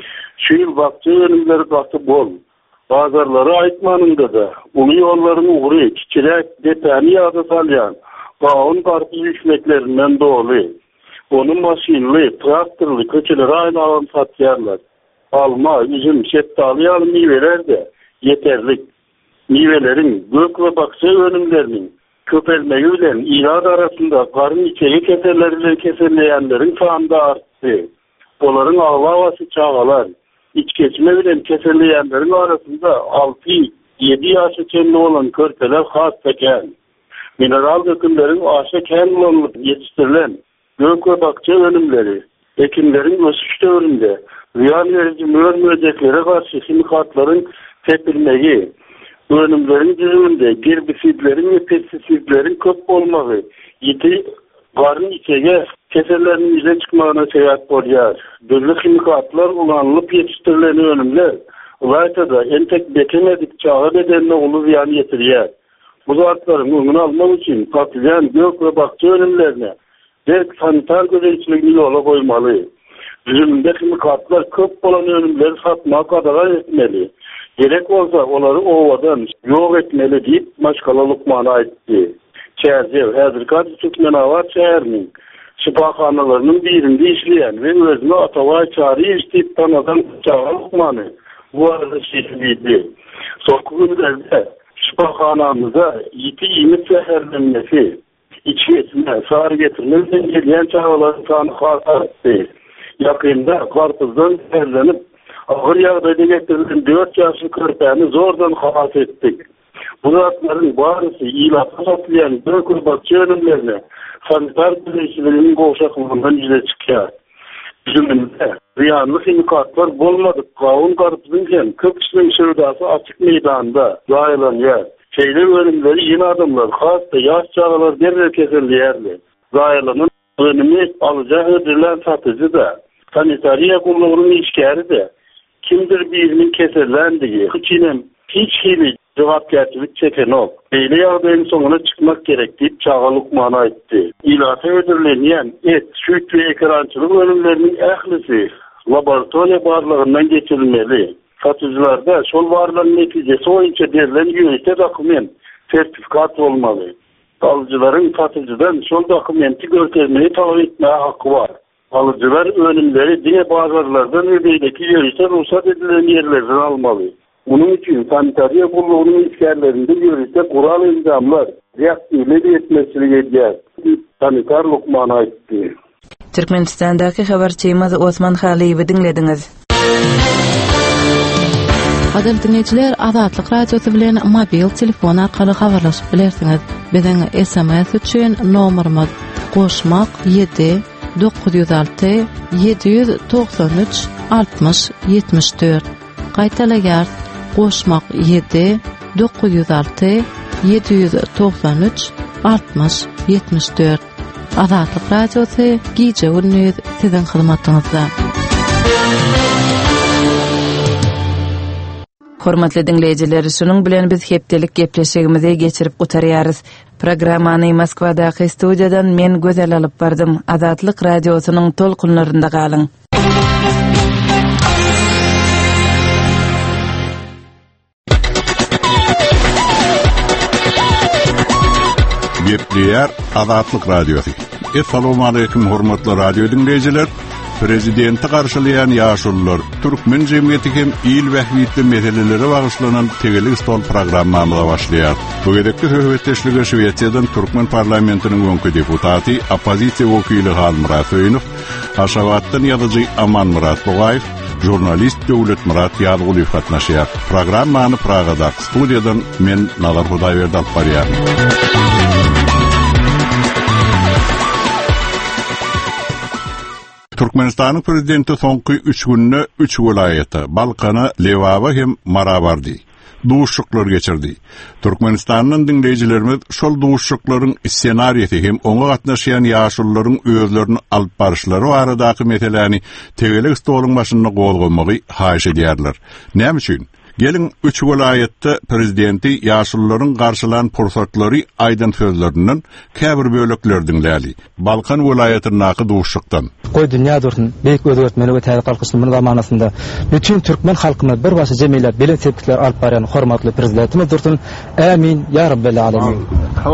Şu ýyl bakçy önümleri gaty bol. Bazarlary aýtmanynda da uly ýollaryň ugry, çiçirek, depäni ýa-da salýan gawun garpy ýükmeklerinden doly. Onun maşinli, traktorly köçeleri aýnalan satýarlar. Alma, üzüm, şeftali ýaly miweler de yeterlik. Mivelerin gök ve bakçı önümlerinin köpelmegi bilen ilad arasında karın içeri keserleriyle keserleyenlerin sağında arttı. Onların ağla havası çağalar. İç geçme bilen keserleyenlerin arasında altı yedi yaşı kenli olan körpeler hasteken. Mineral dökümlerin aşa kendilanılıp yetiştirilen gök ve bakçı önümleri, ekinlerin ösüş dövründe ziyan verici mör möceklere karşı kimikatların tepilmegi, önümlerin düzümünde gerbisidlerin ve pestisitlerin köp olmağı, yeti garın içege keserlerin yüze çıkmağına sebep bolýar. Döllü kimikatlar ulanılıp yetiştirilen önümler, ulayta da entek bekemedik çağı bedenine ulu ziyan yetirýär. Bu zatların önünü almak için patlayan gök ve bakçı önümlerine derk sanitar gözeçiligini yola koymalı. Düzümünde kimikatlar köp olan önümleri satmak kadar etmeli. Gerek olsa onları ovadan yok etmeli deyip maşgala lukmana aýtdy. Çerjev, Häzirki Türkmen Avar şäheriniň şifahanalarının birinde işleyen ve özüne ataway çary iştip tanadan çağan lukmany bu arada şeýledi. Soňky günlerde şifahanamyza ýeti ýemit şäherlenmesi, içiýetine, sary getirmeden gelýän çağaların sany hasartdy. Yakında karpuzdan şäherlenip ağır ýagdaýda getirilen dört ýaşly körpäni zordan halas etdik. Bu zatların barysy ilata satýan gök bakçy önümlerine sanitar düzeyçiliginiň gowşaklygyndan ýüze çykýar. Bizimde ziyanly kimikatlar bolmady. Gawun garpyzyň hem köp kişiniň şöwdasy açyk meýdanda ýaýlanýar. Şeýle önümleri ýene adamlar, hasta ýaş çağalar derrek kesilýärler. Zaýlanan önümi alajak ödülen satıcı da sanitariya kulluğunun işgäri de kimdir birinin keserlendigi, hıçinem hiç hili cevapgerçilik çeken ok. Beýle ýagdaýyň soňuna çykmak gerek diýip çağa lukmana aýtdy. Ilata ödürlenýän et, süt we ekrançylyk önümleriniň ählisi laboratoriýa barlygyndan geçirilmeli. Satıcılarda şol barlaryň netijesi boýunça berilen ýönetim dokument, sertifikat bolmaly. Alıcıların satıcıdan şol dokumenti görkezmeyi talep etme hakkı var. Alıcılar önümleri diye bazarlardan ve beydeki yörüse ruhsat edilen yerlerden almalı. Bunun için sanitariya bulluğunun işgərlerinde yörüse kural ilzamlar reaktörleri etmesini edýär. Sanitar lukmana aýtdy. Türkmenistandaki habarçymyz Osman Haliýewi dinlediňiz. Adil dinleyijiler, Azatlyk radiosu bilen mobil telefon arkaly habarlaşyp bilersiňiz. Biziň S M S üçin nomerimiz goşmak yedi dokuz yüz altı yedi yüz doksan üç altmış yetmiş dört. Gaýtalaýar Goşmak yedi dokuz yüz altı yedi yüz doksan üç altmış yetmiş dört. Azatlyk radiosu gije gündüz sizin hyzmatyňyzda. Hormatly dinleyijiler, şunun bilen biz hepdelik gepleşigimizi geçirip gutarýarys. Programmany Moskwadaky studiýadan men gözel alyp bardym. Azatlyk radiosynyň tolkunlarynda galyň. Gepleýär Azatlyk radiosu. Assalamu alaykum hormatly radio dinleyijiler. Prezidenti garşylayan ýaşullar türkmen jemgyýeti hem il wähitli meseleleri bagyşlanan Tegelik stol programmamyza başlaýar. Bu gedekde höwetdeşligi Şweýetiýadan türkmen parlamentiniň öňkü deputaty, opozisiýa wekili Halmurat Öýnüf, Haşawatdan ýazyjy Aman Murat Bogaýew, jurnalist Döwlet Murat Ýalguly gatnaşýar. Programmany Pragada studiýadan men Nazar Hudaýberdi alyp barýar. Türkmenistanyň prezidenti soňky üç günne üç welaýata Balkana, Lewaba hem Marabardy duşuklar geçirdi. Türkmenistanyň dinleyijilerimiz şol duşuklaryň ssenariýeti hem oňa gatnaşýan ýaşullaryň özlerini alyp barışlary baradaky meseleni Tegelik stoluň başynda golgamagy haýyş edýärler. Näme üçin? Gelin üç welaýatda prezidenti ýaşullaryň garşylan pursatlary aýdan sözlerinden käbir bölekler dinläli. Balkan welaýatynyň duşukdan. Goý dünýä dursun beýik özgertmeligi täze kalkyşynyň zamanasynda bütün türkmen halkyna bir başa jemgyýet bilen tepkikler alyp barýan hormatly prezidentimiz dursun. Amin ya rabbal alamin.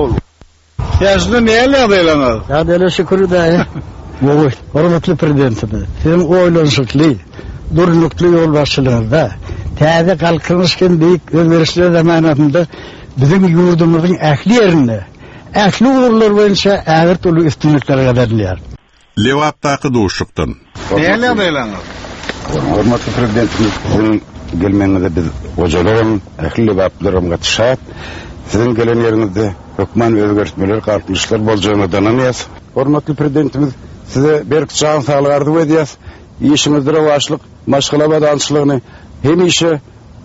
Ýaşly näle ýagdaýlaňyz? Ýagdaýlar şükür daýy. Goý hormatly prezidentimiz, hem oýlanşykly, durlukly ýol başçylygynda täze kalkyşyň beýik özgerişler zamanasynda bizim ýurdumyzyň ähli ýerinde, ähli urlar boýunça ägir türlü üstünliklerge berilýär. Lewapdaky duşukdan. Näle ýagdaýlaňyz? Hormatly prezidentimiz, sizin gelmeňizde biz hojalarym, ähli lewaplarym gatşat. Sizin gelen ýerinizde hökman özgerişmeler, garpyşlar boljagyny dananýas. Hormatly prezidentimiz, size berk can saglyk arzu edýäs. İşimizde rewaçlyk, maşgala dançylygyny hemişe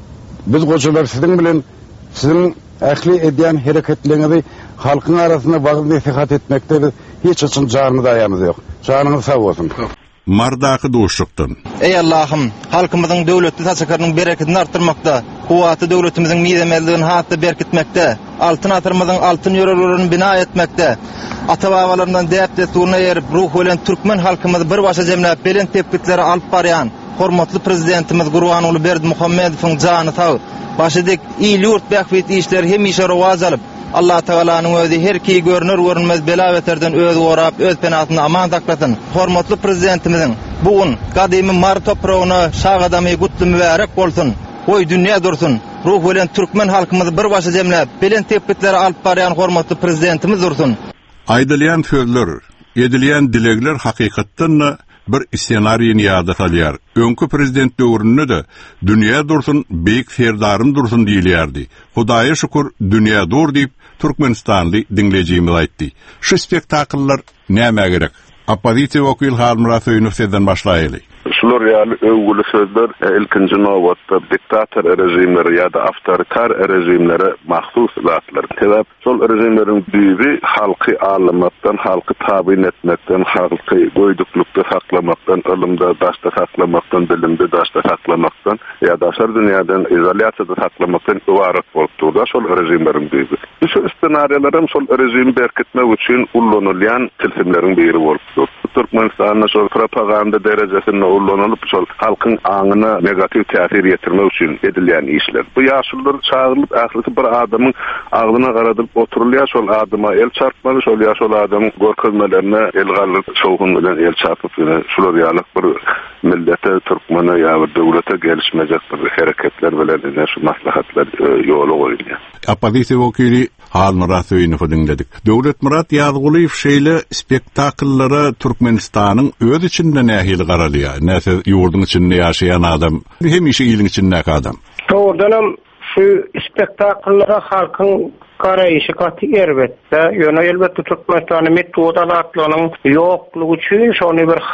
biz hojalar sizin bilen sizin ähli edýän hereketlerinizi halkyň arasynda wagyt nasihat etmekde hiç için canymyz aýamyz ýok. Janyňyz sag bolsun. Mardaky duşukdan. Ey Allahym, halkymyzyň döwletli taşakarnyň bereketini artdyrmakda, kuwaty döwletimiziň midemelligini hatda berkitmekde, altyn atyrmyzyň altyn ýörelerini bina etmekde, ata-babalaryndan däpde suwuna ýerip ruh bilen türkmen halkymyzy bir başa jemläp belen tepkikleri alyp barýan hormatly prezidentimiz Gurbanuly Berdimuhammedowyň jany sag. Başydyk il ýurt bähwet işleri hemişe rowaz alyp Allah Taalanyň özi her ki görünür görünmez bela beterden öz gorap öz penatyny aman saklasyn. Hormatly prezidentimiziň bugün gadymy mar topragyny şag adamy gutly mübarek bolsun. Goý dünýä dursun. Ruh bilen türkmen halkymyzy bir başa jemläp belen tepkikleri alyp barýan hormatly prezidentimiz dursun. Aýdylýan sözler, edilýän dilegler hakykatdan bir ssenariýyny ýada salýar. Öňkü prezident döwründe de dünýä dursun, beýik ferdarym dursun diýilýärdi. Hudaýa şükür dünýä dur diýip Türkmenistanly dinlejimiz aýtdy. Şu spektakllar näme gerek? Opozisiýa wekili Halmurat Öýnüfden başlaýaly. Şular ýaly öwgüli sözler ilkinji nowatda diktator rejimleri ýa-da awtoritar rejimlere mahsus zatlar. Sebäp şol rejimleriň düýbi halky almakdan, halky tabiň etmekden, halky goýduklukda saklamakdan, ölümde daşda saklamakdan, bilimde daşda saklamakdan ýa-da şer dünýäden izolýasiýada saklamakdan ibaret bolup durýar şol rejimleriň düýbi. Şu ssenariýalaryň şol rejimi berkitmek üçin ullanylýan tilsimleriň biri bolup durýar. Türkmenistanyň şol propaganda derejesinde ullanılıp şol halkyň aňyna negativ täsir ýetirmek üçin edilýän işler. Bu ýaşullar çağırılıp ählisi bir adamyň aglyna garadyp oturulýar, şol adama el çarpmaly, şol ýaşul adam görkezmelerine el galyp şowgun bilen el çarpyp şular ýalyk bir millete, türkmene ýa bir döwlete gelişmejek bir hereketler bilen şu maslahatlar ýoly goýulýar. Opozisiýa wekili Halmurat Öýnüfden dinledik. Döwlet Murat Ýazgulyw şeýle spektaklllara Türkmenistanyň öz içinde nähili garalýar. Näse ýurdun içinde ýaşaýan adam, hemişe ýylyň içindäki adam. Doğrudanam şu spektaklllara halkyň garaýyşy gaty erbetde, ýöne elbetde Türkmenistanyň metodalarynyň ýoklugy üçin şonu bir halk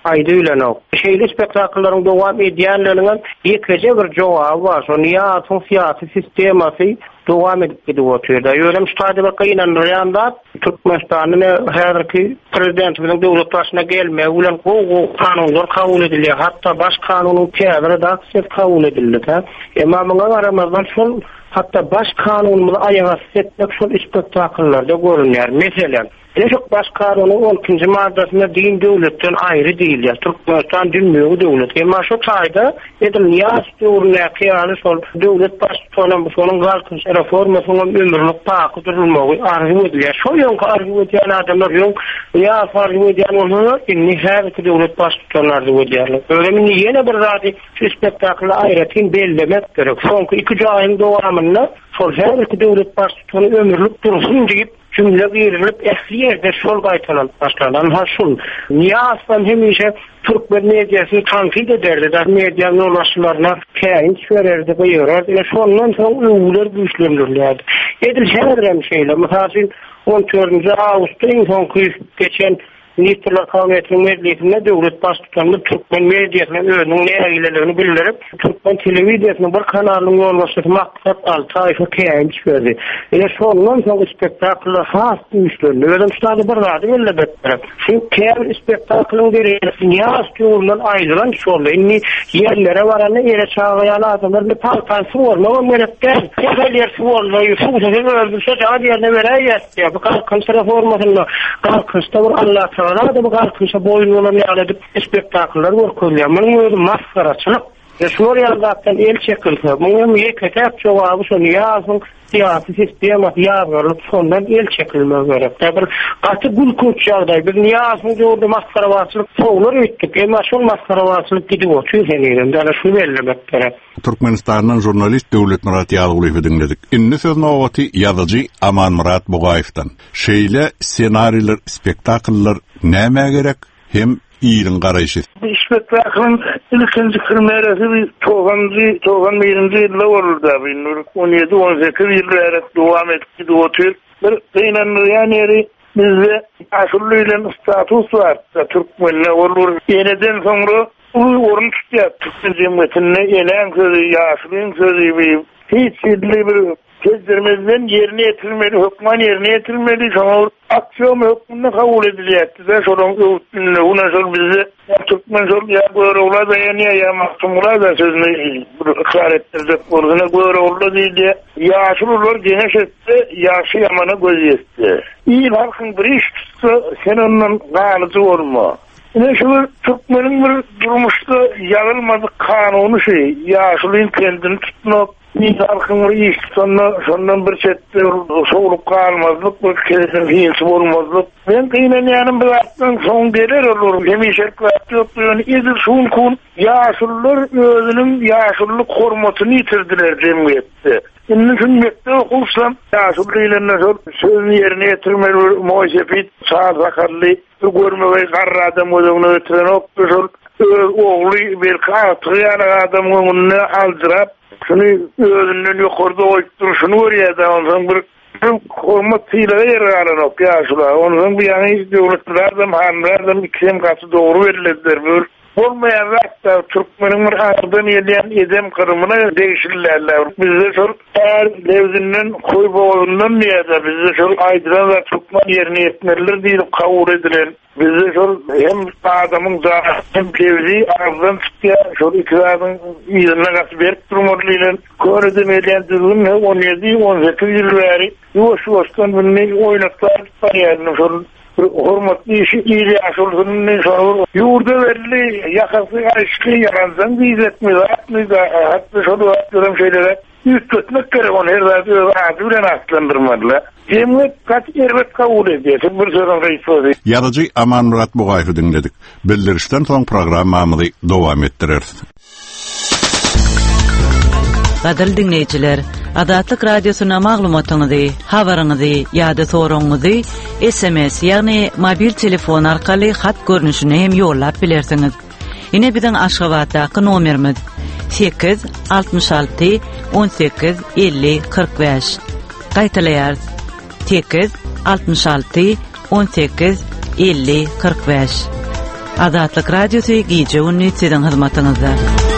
aýdy ýylanyp. Şeýle spektaklaryň dowam edýänleriniň ýekleje bir jogaby bar. Şonu ýa-da syýasy sistemasy dowam edip gidiyorlar. Ýönem ştaýda bir gynanýanda Türkmenistanyň häzirki prezidentimiň döwlet başyna gelmegi bilen gowy kanunlar kabul edilýär. Hatda baş kanunyň täziri da kabul edildi. Emma muňa garamazdan şol hatta baş kanunymyzy aýaga setmek şol spektakllarda görünýär. Meselem Eşok baş kanunun on ikinci maddesinde din devletten ayrı değildir. Türkmenistan dinmiyor devlet. Ama şu sayda edil niyaz diyorlar ki yani sol devlet baş sonun sonun kalkın reformasının ömürlük takı durulmağı arzu edilir. Şu yok arzu edilen adamlar yok. Ya arzu edilen onlar inni her ki devlet baş tutanlar arzu ediyorlar. Öyle mi yine bir radi şu spektaklı ayrıtın bellemek gerek. Son iki cahil doğamında sol her ki devlet baş tutanı ömürlük dursun deyip cümle girilip ehli yerde şol gaytalan başlanan haşul. Niye aslan hemişe Türkmen medyasını tankit ederdi da medyanın ulaşmalarına kâin söylerdi, bayırardı. Yani sondan sonra övüler güçlendirilirdi. Edil şehirlem şeyle, mesela on dördüncü Ağustos'ta son geçen Ministrler Kabineti'nin meclisinde devlet baş tutanlı Türkmen medyasının önünün eğilerini bildirip Türkmen televizyasının bir kanalının olması maksat altı ayfa kâinç verdi. Yani sonundan sonra spektaklı has güçlendi. Ve de müsaade bir radı öyle bekler. Şimdi kâin spektaklının dereyesi niye askıyorundan ayrılan şolda. İnni yerlere varanı yere çağlayan adamlar ne paltan sıvorma o merekler. Tekrar yer sıvorma. Yusuf sözünü öldürse daha yerine vereye yetti. Bu kalkınsa reformasında kalkınsa vur Allah Ana da bu kalkınsa boyunluğuna ne edip spektaklar görkülüyor. Bunun maskaraçılık. Şur yaldattan el çekilse, bunun yeketep cevabı şunu yazın, siyasi sistema yazgarlık sondan el çekilme gerek. Tabi katı gül koç yağday, bir niyazın gördü maskaravaçılık soğulur ettik. Ama şol maskaravaçılık gidiyor, çüzeneyim. Yani şunu bellemek gerek. Türkmenistan'dan jurnalist Döwlet Murat Ýalygowy dinledik. Inni söz nowgaty ýazyjy Aman Murat Bogaýewdan. Şeýle senariler, spektakllar näme gerek hem ýylyň garaýşy. Spektaklın ilkinci kirmeresi toğanjy toğan birinci ýylda boldy. on ýedi on sekiz ýyllar dowam etdi otur. Bir gynanýan ýeri bizde aşullylan status var. Türkmenler olur. Yeniden soňra bu orun tutýar. Türkmen jemgyýetine elen sözü, ýaşlyň sözü hiç bir Kezdirmezden yerine yetirmeli, hükman yerine yetirmeli, sonra aksiyon hükmünü kabul ediliyekti de, sonra övüttünle, buna sonra bizi, ya Türkmen sonra ya böyle ola da ya niye ya mahkum ola da sözünü ıkrar ettirdik, orzuna böyle ola değil diye, yaşlı olur, geniş etti, yaşı yamana göz yetti. İyi halkın bir iş tutsa, sen ondan kalıcı olma. Yine şu Türkmen'in bir durmuşta yanılmadık kanunu şey, yaşlıyın kendini tutmak, İyi halkın bir iş sonra sondan bir çette soğulup kalmazlık, bir kesin hiyesi olmazlık. Ben kıyınlayanın bir attan son gelir olur. Hemişek vatı yokluyor. İzir son kun yaşlılar özünün yaşlılık hormatını yitirdiler cemiyette. Şimdi sünnette okulsam yaşlılığıyla nasıl sözün yerine getirmeli muhaşefit, sağ sakallı, görmeyi karra adam odamını ötüren okluyor. Oğlu belki atıyan adamın önüne aldırıp şunu özünden yukarıda oyuttur, şunu oraya da ondan bir hormatıyla yer alanıp yaşlılar. Ondan bir yani devletlerden, hanlardan ikisem katı doğru verilirler. Böyle olmayan vakta Türkmen'in bir ağırdan yediyen edem kırımına değişirlerler. Bizde şöyle eğer levzinden koy boğazından niye de bizde şöyle aydıran da Türkmen yerine yetmelidir değil kabul edilen. Bizde şöyle hem adamın zaten hem levzi ağırdan çıkıyor. Şöyle iktidarın yüzüne katı verip durmalıyla körede medyen düzgün on yedi on sekiz yıl veri. Yuvaş yuvaştan bunu oynaklar tutmayalım. Şöyle hormatlı işi iyili aşılsının sonra yurda verili yakası aşkı yaransan bizetmiyor. Hatta şöyle attığım şeylere yüz tutmak gerek onu her zaman adıyla aslandırmadılar. Cemiyet kaç elbet kabul ediyor. Bir sözüm reis oldu. Yaradıcı Aman Murat Bogaýewy dinledik. Bildirişten soň programmamyzy dowam etdireriz. Gadal dinleyijiler, Adatlyk radiosyna maglumatyňyzy, habaryňyzy ýa-da soragyňyzy S M S ýagny mobil telefon arkaly hat görnüşine hem ýollap bilersiňiz. Ine biziň Aşgabatdaky nomerimiz sekiz altmış alty on sekiz elli kırk beş. Gaýtalaýar sekiz altmış alty on sekiz elli kırk beş. Azatlyk Radiosu giýje günni siziň hyzmatyňyzda.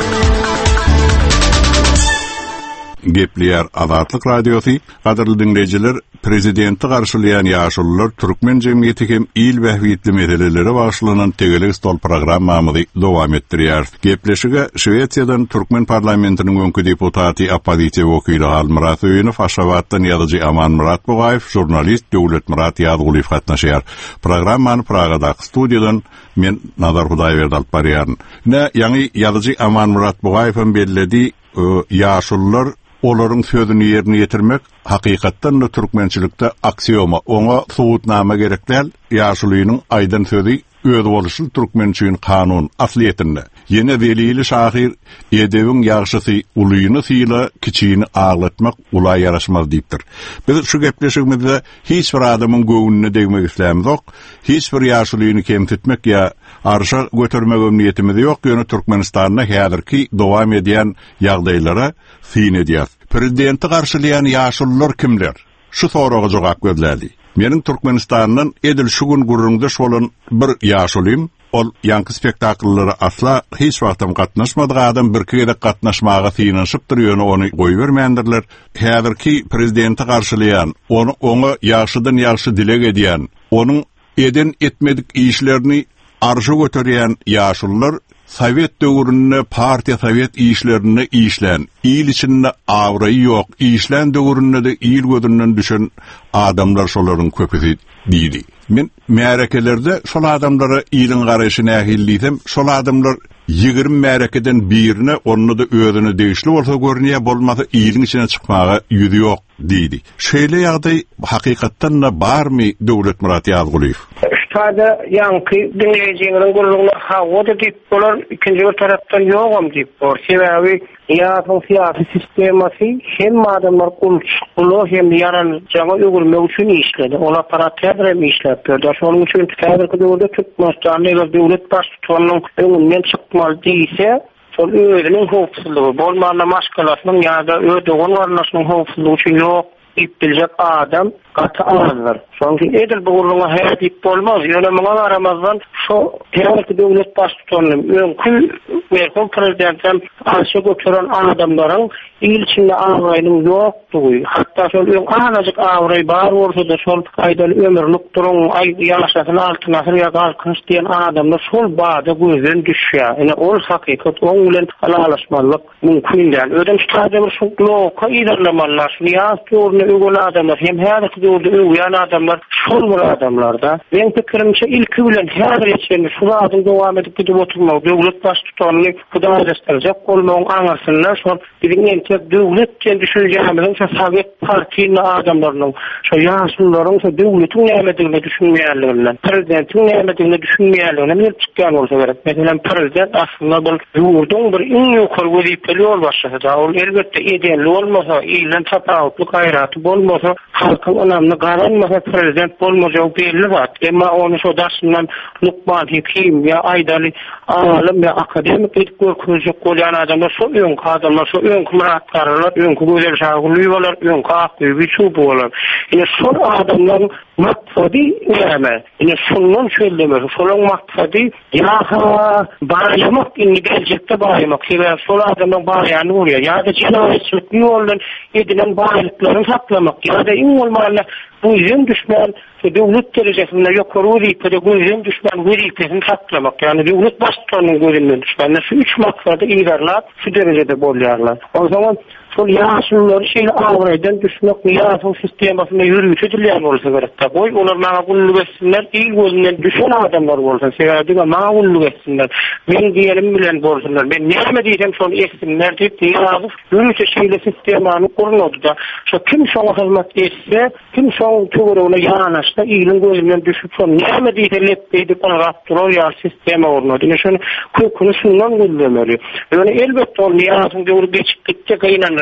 Gepliýär Azatlyk Radiosu, gaderly dinleýijiler, prezidenti garşylayan ýaşullar türkmen jemgyýeti hem il wähwitli meseleleri başlanan Tegelik stol programmamyzy dowam etdirýär. Gepleşige Şweýtsiýadan türkmen parlamentiniň öňkü deputaty opozisiýa wekili Almurat Öýünow, Aşgabatdan ýazyjy Aman Murat Bogaýew, jurnalist Döwlet Murat Ýazyguly gatnaşýar. Programmany Pragadaky studiýadan men Nazar Hudaýberdi alyp barýaryn. Ne ýa-ni ýazyjy Aman Murat Bogaýew belledi, ýaşullar olaryň sözüni ýerine ýetirmek hakykatdan da türkmençilikde aksioma, oňa subutnama gerekler, ýaşulynyň aýdan sözi öz boluşy türkmençiligin kanun asliýetinde. Ýene velili şahir edebiň ýagşysy ulyny syla kiçigini aglatmak ulay ýaraşmaz diýipdir. Biz şu gepleşigimizde hiç bir adamyň göwnüne degmek islämiz ok, hiç bir ýaşulyny kemsitmek ýa arşa götürmek ömniyetimiz ýok. Ýöne Türkmenistanda häzirki dowam edýän ýagdaýlara fin edýär. Prezidenti garşylayan ýaşullar kimler? Şu soraga jogap berýärdi. Meniň Türkmenistanyň edil şu gün gurrunda şolan bir ýaşulym, ol ýanky spektakllary asla hiç wagtym gatnaşmadyk adam bir kere gatnaşmaga synaşypdyr, ýöne ony goýup bermeýändirler. Häzirki prezidenti garşylayan, onu oňa ýaşydan ýaşy dilek edýän, onuň eden etmedik işlerini arşa götürýän ýaşullar Sovet döwründe partiýa Sovet işlerini işlän, il içinde awraý ýok, işlän döwründe de il gözünden düşen adamlar şolaryň köpüsi diýdi. Men märekelerde şol adamlara iliň garaşyna ähilliýdim. Şol adamlar ýygrimi märekeden birine onu da özüne değişli bolsa görnýär, bolmasa iliň içine çykmaga ýüzi ýok diýdi. Şeýle ýagdaý hakykatdan da barmy Döwlet Murat Ýazyguly? Şada ýanky dinleýijiňiň gurulgyna hawada diýip bolar, ikinji bir tarapdan ýogam diýip bor. Sebäbi ýa-da syýasy sistemasy hem adamlar gulçukly hem ýaranjaňa öwürmek üçin işledi. Olar paratýar hem işläp berdi. Şonuň üçin häzirki döwürde Türkmenistanyň döwlet başçylygynyň öňünden çykmaly diýse, şol özüniň howpsuzlygy bolmanda maşgalasynyň ýa-da ödegän garnaşynyň howpsuzlygy üçin ýok diýip biljek adam gaty alanyr. Şonki edil bugurluğa her diýip bolmaz. Ýöne maňa garamazdan şo häzirki döwlet başçylygynyň öňkü merhum prezidentim aşy götüren adamlaryň il içinde awraýynyň ýokdugy, hatda şol öň anajyk awraý bar bolsa da şol aýdan ömürlük duruň aý ýaşasyny altyna ýa galkyns diýen adamlar şol bada gözden düşýär. Ene ol hakykat oň bilen alalaşmalyk mümkin däl. Ödem şahada bir şol loka ilerlemeler, ýa görne öňe adamlar hem häzirki döwürde öňe adamlar şol bir adamlarda. Men pikirimçe ilki bilen häzir ýetişende şu adam dowam edip gidip oturmak, döwlet başçylygyny Hudaý gösterjek bolmagyň aňarsynlar şol bilen döwlet diýen düşünjämiň şu Sovet partiýany adamlarynyň, şu ýaşullaryň şu döwletiň nämedigini düşünmeýärligini, prezidentiň nämedigini düşünmeýärligini men çykýan bolsa gerek. Meselem prezident aslında bu ýurdun bir iň ýokary wezipeli bol başlaýar. Ol elbetde edenli bolmasa, ýylan tapawutly gaýraty bolmasa, halkyň önamly garanmasa prezident bolmajak belli zat. Emma onu şu daşyndan Lukman Hekim ýa Aýdaly alim ýa akademik edip görkezjek bolýan adamlar şu öňkü adamlar şu öňkü muratkarlar, öňkü gözel şahylylar, öňkü akdywy şu bolar. Ine şu adamlaryň maksady näme? Ine şundan şöýlemek, şolaryň maksady ýa-ha barýamak, indi geljekde barýamak, sebäbi şol adamlaryň barýany bolýar. Ýa-da jinaýetçilik ýolundan edilen barýaklaryny saklamak, ýa-da iň bolmaganda bu ýön düşmän döwlet derejesinde ýokary wezipede gözden düşmän wezipesini saklamak, ýani döwlet başçylygynyň gözünden düşmän. Şu üç maksady ilerlap şu derejede bolýarlar. O zaman şol ýaşulary şeýle awraýdan düşmek ýa-da sistemasyna ýürüýüş edilýän bolsa gerek. Boy olar maňa gulluk etsinler, il gözünden düşen adamlar bolsa, sebäbi maňa gulluk etsinler. Men diýelim bilen bolsunlar. Men näme diýsem şonu etsinler diýip ýa-da ýürüýüş şeýle sistemany guruldy da, şu kim şoňa hyzmat etse, kim şoň töweregine ýanaşsa, ilin gözünden düşüp şonu näme diýse lepdi onu rapturar ýa sistema ornady. Şonu köküni şundan güldürmeli. Ýöne elbetde ol ýasyň döwür geçip gitjek ýa-da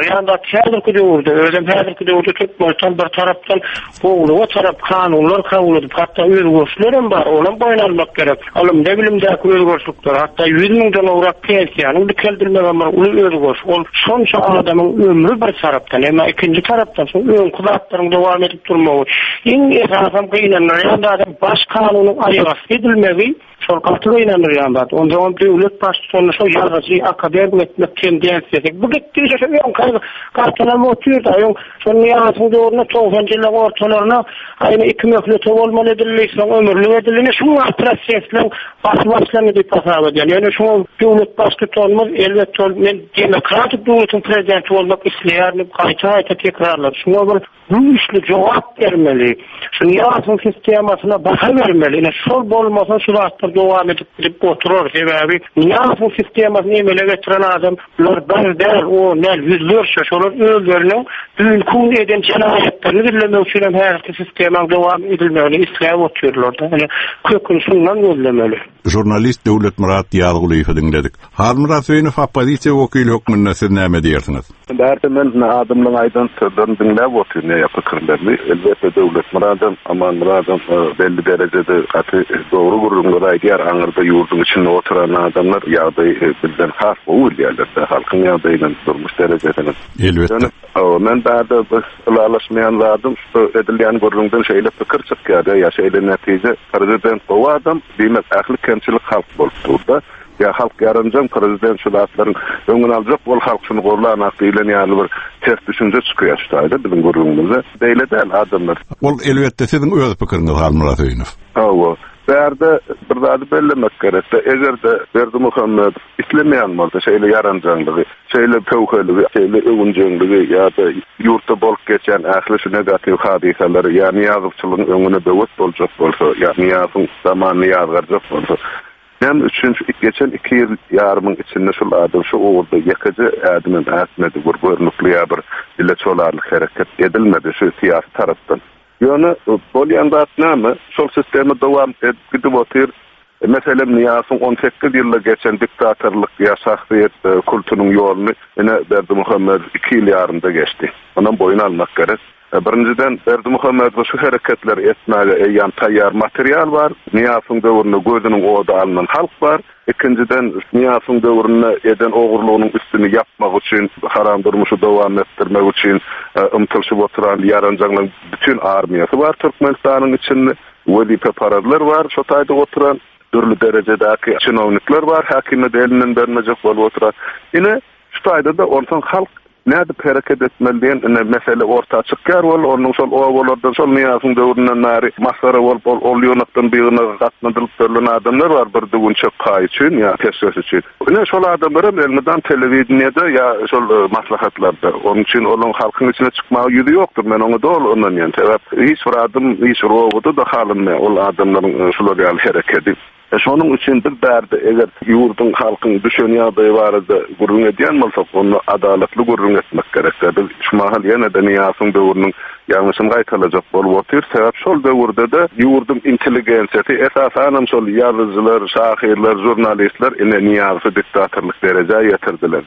ýa-da häzirki döwürde, özüm häzirki döwürde tutmaýan bir tarapdan bowluga tarap kanunlar kabul edip, hatda özgörçlerim bar, olam boýlanmak gerek. Alym ne bilimdäki özgörçlükler, hatda yüz miňden owrak pensiýanyň dikeldirmegen bar, uly özgörç. Ol şonça adamyň ömrü bir tarapdan, emma ikinji tarapdan soň öň kudatlaryň dowam edip durmagy. Iň esasam gynanlar, ýa-da adam baş kanunyň aýagasy edilmegi, şol gatyga inanýan bat. Onda on döwlet başçysyny şo ýazgy akademik etmek tendensiýasy. Bu gitdi şo ýa kaýga gatyna motiwda ýa şol ýazyň döwrüne togsanjy ýyllaryň ortalaryna aýna iki möhlet bolmaly edilýär, soň ömürlük edilýär. Şu prosesler başlanýar diýip hasap edýär. Ýani şu döwlet başçysy olmaz, elbetde ol men demokratik döwletiň prezidenti bolmak isleýär diýip gaýta-gaýta tekrarlar. Şuňa bir güýçli jogap bermeli. Şu ýazyň sistemasyna baha bermeli. Ine şol bolmasa şu wagtda dowam edip gidip oturar. Sebäbi ýazyň sistemasyny emele getiren adam bular bärdär o näl yüzlerçe şolar özleriniň dünkün eden jinaýatlaryny birlemek üçin her sistemaň dowam edilmegini isleýär oturýarlar. Ine kökün şundan gözlemeli. Jurnalist Döwlet Murat Ýalgylywy dinledik. Harmurat Öýnüf opozisiýa wekili hökmünde siz näme diýersiniz? Bärt men adamlaryň aýdan sözlerini dinläp oturýan ýa-da pikirlerini elbetde Döwlet Muratym, aman Muratym belli derejede gaty dogry gurulmalar aýdýar. Aňyrda ýurduň içinde oturan adamlar ýa-da bizden has bolýarlar. Halkyň ýa-da durmuş derejede. Elbetde. O men bäde biz alaşmaýanlardan şu edilýän gurulmadan şeýle pikir çykýar ýa şeýle netije prezident bu adam diýmek ähli kemçilik halk bolup durdy. Ya halk yarıncan prezident şulatların öňüne aljak bol halk şunu gorlanak diýilen ýaly bir ters düşünje çykyýar şaýda bizim gurulmamyzda. Beýle däl adamlar. Ol elbetde siziň öz pikiriňiz Harmurat Öýnüf. Hawa. Bärde bir zady bellemek gerek. Egerde Berdi Muhammed islemeýän bolsa şeýle yaranjanlygy, şeýle tewhelygi, şeýle öwünjenligi ýa-da ýurtda bolup geçen ähli şu negativ hadiseleri ýa-ni ýazgçylygyň öňüne döwet boljak bolsa, ýa-ni ýazyň zamanyny ýazgarjak bolsa. Hem üçüncü geçen iki yıl yarımın içinde şu adam şu uğurda yakıcı adamın etmedi. Bu görünüklü ya bir dille çoğlarlık hareket edilmedi şu siyasi taraftan. Yani bolyanda atnamı sol sistemi devam edip otur. Mesela Niyaz'ın on sekiz yılla geçen diktatörlük yaşaklıyet kultunun yolunu yine Berdi Muhammed iki yıl yarımda geçti. Ondan boyun almak gerek. Birinciden Berdi Muhammed şu hareketler etmeye eýýän taýýar material var. Niyaz'ın döwründe gözünün oda alınan halk var. İkinciden Niyaz'ın döwründe eden ogurluğunun üstünü yapmak için, haram durmuşu dowam ettirmek için ımtylşyp oturan yaranjanlyň bütün armiýasy var Türkmenistanyň içinde. Welipe paralar var, şu taýda oturan türlü derejedäki çynownikler var, hakimde elinden bermejek bolup oturan. Ine şu taýda da ortaň halk näde hareket etmeli diýen ene mesele orta çykýar bol, onuň şol owalardan şol Niýazyň döwründen nary masara bolup ol ýonakdan birini gatnadyryp berlen adamlar bar bir dugunça paý üçin ýa teşekkür üçin. Ene şol adamlar elmeden telewizionyada ýa şol maslahatlarda onuň üçin olaň halkyň içine çykmagy ýüzi ýokdur. Men oňa dol ondan ýa sebäp hiç bir adam hiç rowuda da halynma ol adamlaryň şolar ýaly hereketi. E şonun üçin bir därdi eger ýurdun halkyň düşen ýagdaýy barada gurrun edýän bolsak onu adalatly gurrun etmek gerekdir. Biz şu mahal ýene de Niýazyň döwrüniň ýalňyşyny gaýtalajak bolup otur. Sebäp şol döwürde de ýurdun intelligensiýasy esasan şol ýazyjylar, şahyrlar, jurnalistler ine Niýazy diktatorlyk derejäge ýetirdiler.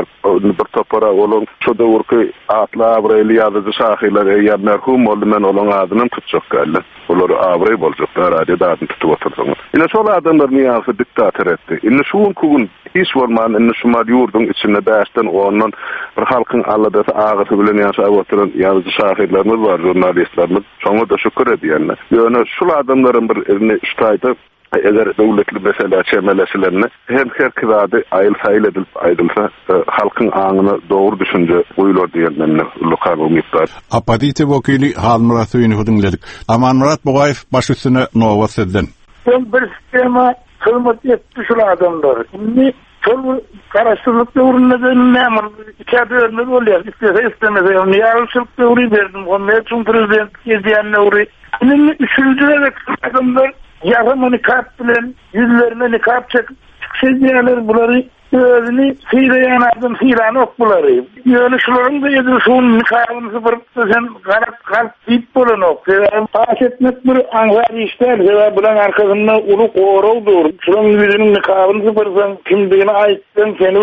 Bir topara olaň şu döwürki atly abraýly ýazyjy şahyrlar ýa merhum boldy men olaň adyny tutjak geldi. Olar abraý boljaklar, radioda adyny tutup oturdylar. Ine şol adamlar Niýazy diktator etdi. Ine şuň kugun hiç bolman ine şu mal ýurdun içinde bäşden ondan bir halkyň alladasy agyty bilen ýaşap oturan ýazyjy şahyrlarymyz var, jurnalistlerimiz. Şoňa da şükür edýänler. Ýöne şu adamlaryň bir erini şutaýdy. Eger döwletli mesele çemeleşlerini hem her kivady aýyl saýl edip aýdylsa halkyň aňyna dogry düşünje goýular diýenlerni lokal umytlar. Opozisiýa wekili Harmurat Öýnüf'i dinledik. Aman Murat Bogaýew baş üstüne nowa sizden. Ben bir sistema hizmet etdi şu adamlar. Şimdi şol garaşdyrlyk döwründe näme iki döwründe bolýar. İstese istemese ýa-ni ýarşylyk döwrü berdim. Onda üçin prezident edýän döwrü. Şimdi üçüncü adamlar yarımını kap bilen yüzlerine nikap çekip çıksaydılar bunları özünü sıyrayan adam sıyran ok bunları. Yani şuların da yedilsin nikahını sıfırıp sen kanat kalp deyip bolan ok. Paş etmek bir angar işler. Bunun arkasında ulu koğraudur. Şuların yüzünün nikahını sıfırsan kimdiğine aitsen seni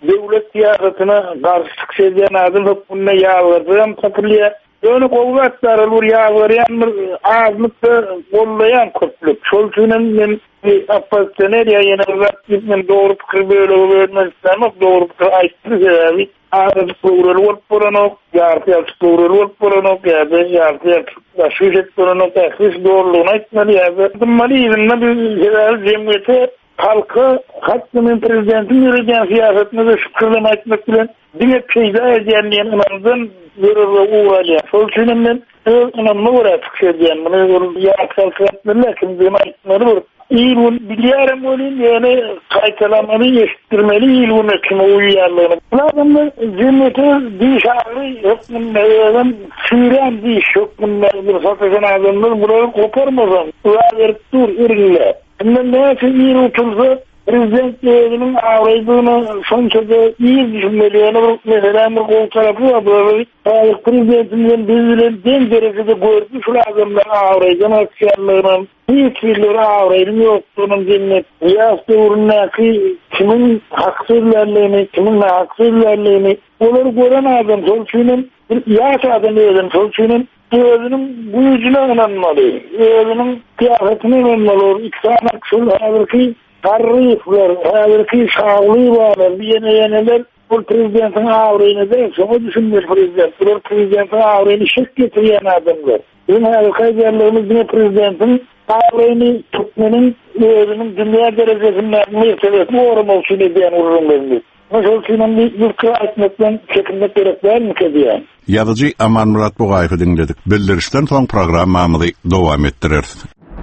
devlet siyasetine karşı çıkışan adam hükmüne yağlardan takılıyor. Öyle kuvvetler olur yağlayan ağızlıkta kollayan köplük. Şol üçin men oppositsioner ya yine men doğru fikir böyle vermek istemem. Doğru fikir aytdı sebebi ağız doğru olup buranok, yartı doğru olup buranok ya da yartı şujet buranok ya hiç doğruluğunu aytmalı ya da mali izinle bir şeyler cemiyete halka hakkının prezidentin yürüyen siyasetine de şükürleme etmek bilen bir peyda edenliğin inandığın görürle uğrayan. Sol için ben inanma uğratık şeyden. Bunu yaksal kıyafetlerle kimdiğine aitleri var. İyi bunu biliyorum olayım yani kayıtlamanı eşittirmeli iyi bunu kime uyuyarlığını. Bu adamda cennete diş ağrı yok bunlardan süren diş yok bunlardan sataşan adamlar burayı koparmazam. Uğa verip dur ürünle. Şimdi ne için iyi utulsa prezidentliğinin avraydığını sonuçta iyi düşünmeli. Mesela bir kol tarafı var böyle. Prezidentinden bizden den derecede gördü. Şu adamlar avraydığını aksiyanlarının hiç birileri avraydığını yoktuğunun cennet. Yasta uğrundaki kimin haksızlarlığını, kimin haksızlarlığını onları gören adam Solçu'nun yaş adamı öden Solçu'nun özünün bu yüzüne inanmalı. Özünün kıyafetine inanmalı. İksan aksıl hazırki tarifler, hazırki sağlığı var. Bir yene yeneler bu prezidentin avrayını da sonra düşünmüyor prezident. Bu prezidentin avrayını şık getiriyen adamlar. Bizim halka yerlerimiz yine prezidentin avrayını tutmanın özünün dünya derecesinden mertebesini orum olsun diyen urumlarını. Nasıl Sinan bir yurtka etmekten çekinmek gerekler mi ki diyen? Yazıcı Aman Murat Bogayfı dinledik. Bildirişten son programmamızı devam ettiririz.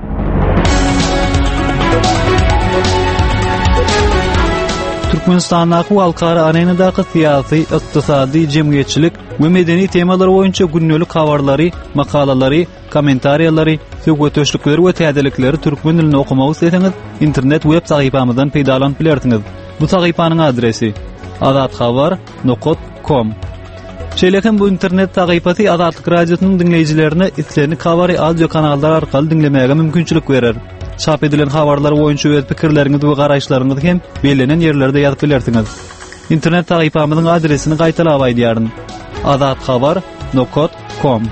Türkmenistan'daki halkara arenadaki siyasi, iktisadi, cemiyetçilik ve medeni temalar boyunca günlük haberleri, makalaları, komentaryaları, söhbetleşikleri ve täzelikleri türkmen dilinde okumagy isterseniz internet web sayfamızdan peýdalanıp bilersiniz. Bu sayfanın adresi azatxabar nokta com. Şeýlekim bu internet sayfasy Azatlyk radiosynyň dinleýijilerine islerini kabary audio kanallar arkaly dinlemäge mümkinçilik berer. Çap edilen habarlar boýunça öz pikirleriňizi we garaşlaryňyzy hem belenen ýerlerde ýazyp bilersiňiz. İnternet sayfamyzyň adresini gaýtalap aýdýaryn. azatxabar nokta com.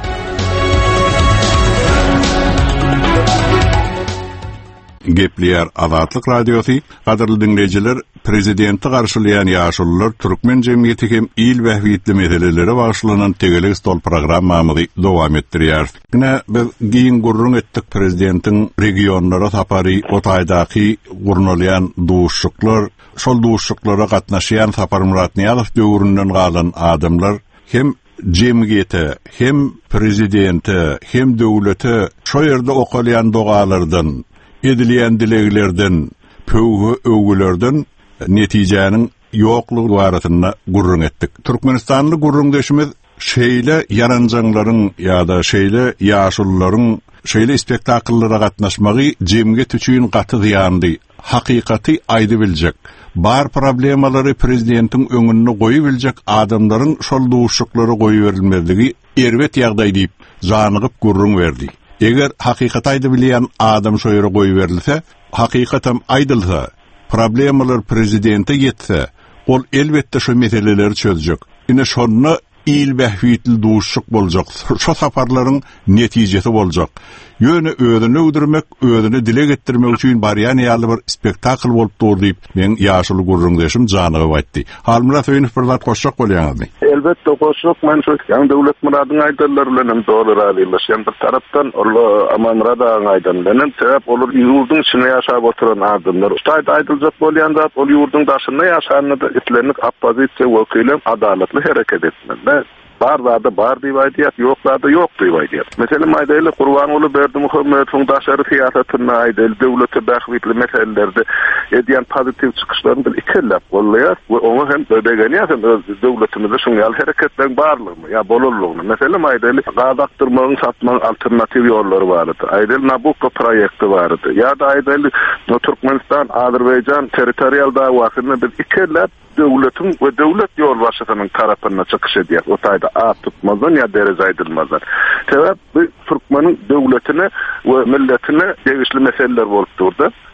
Gepliyer Azatlyk radiosu, gaderly dinleýijiler, prezidenti garşylayan ýaşullar türkmen jemgyýeti hem il wähwitli meseleleri başlanan tegelik stol programmamyzy dowam etdirýär. Ine biz giň gurrun etdik prezidentin regionlara sapary, otaýdaky gurnalyan duşşuklar, şol duşşuklara gatnaşýan Sapar Murat Niýazow döwründen galan adamlar hem jemgyýete, hem prezidenti, hem döwlete şo ýerde okalyan dogalardan edilýän dileglerden, pöwgü öwgülerden netijäniň ýoklugy baratyna gurrun etdik. Türkmenistanly gurrundaşymyz şeýle ýaranjaňlaryň ýa-da şeýle ýaşullaryň şeýle spektakllara gatnaşmagy jemgyýet üçin gaty ýandy. Hakykaty aýdy biljek. Bar problemalary prezidentiň öňüne goýup biljek adamlaryň şol duşuklary goýup berilmezligi erbet ýagdaý diýip janygyp gurrun berdi. Eger hakykat aýdy bilýän adam şo ýere goýup berilse, hakykatym aýdylsa, problemalar prezidente yetse, ol elbetde şu meseleleri çözecek. Ine şonu il wähwitli duşşuk boljak. Şu saparlaryň netijesi boljak. Ýöne özüni öldürmek, özüni dile getirmek üçin barýan ýaly bir spektakl bolup durdy diýip men ýaşuly gurrundaşym janygy aýtdy. Halmura söýünip bir zat goşjak bolýaňyzmy? Elbette goşjak, men şu ýa döwlet muradyny aýdyllar bilen dogry raýlaşýan bir tarapdan Allah aman muradaň aýdan bilen sebäp olur ýurduň içinde ýaşap oturan adamlar. Şaýat aýdyljak bolýan zat ol ýurduň daşynda ýaşanyny da etlerini oppozisiýa wekili adaletli hereket etmeli. Barlarda bar diýip aýdýar, ýoklarda ýok diýip aýdýar. Meselem aýdaly Gurbanoğlu Berdimuhammedowyň daşary siýasatyny aýdaly döwlete bähwitli meselelerde edýän pozitiv çykyşlaryny bil ikellep gollaýar we onu hem ödegenýär hem öz döwletimizde şuňal hereketler barlygyny ýa bolurlygyny. Meselem aýdaly gadaktyrmagyň satmagyň alternativ ýollary bardy. Aýdaly Nabucco proýekti bardy. Ýa-da aýdaly Türkmenistan, Azerbaýjan territorial dawasyny bil ikellep döwletin we döwlet ýolbaşçysynyň tarapyna çykyş edýär. O taýda a tutmazdan ya derece aydılmazdan. Sebep bu Türkmenin döwletine we milletine degişli meseleler bolup durdy.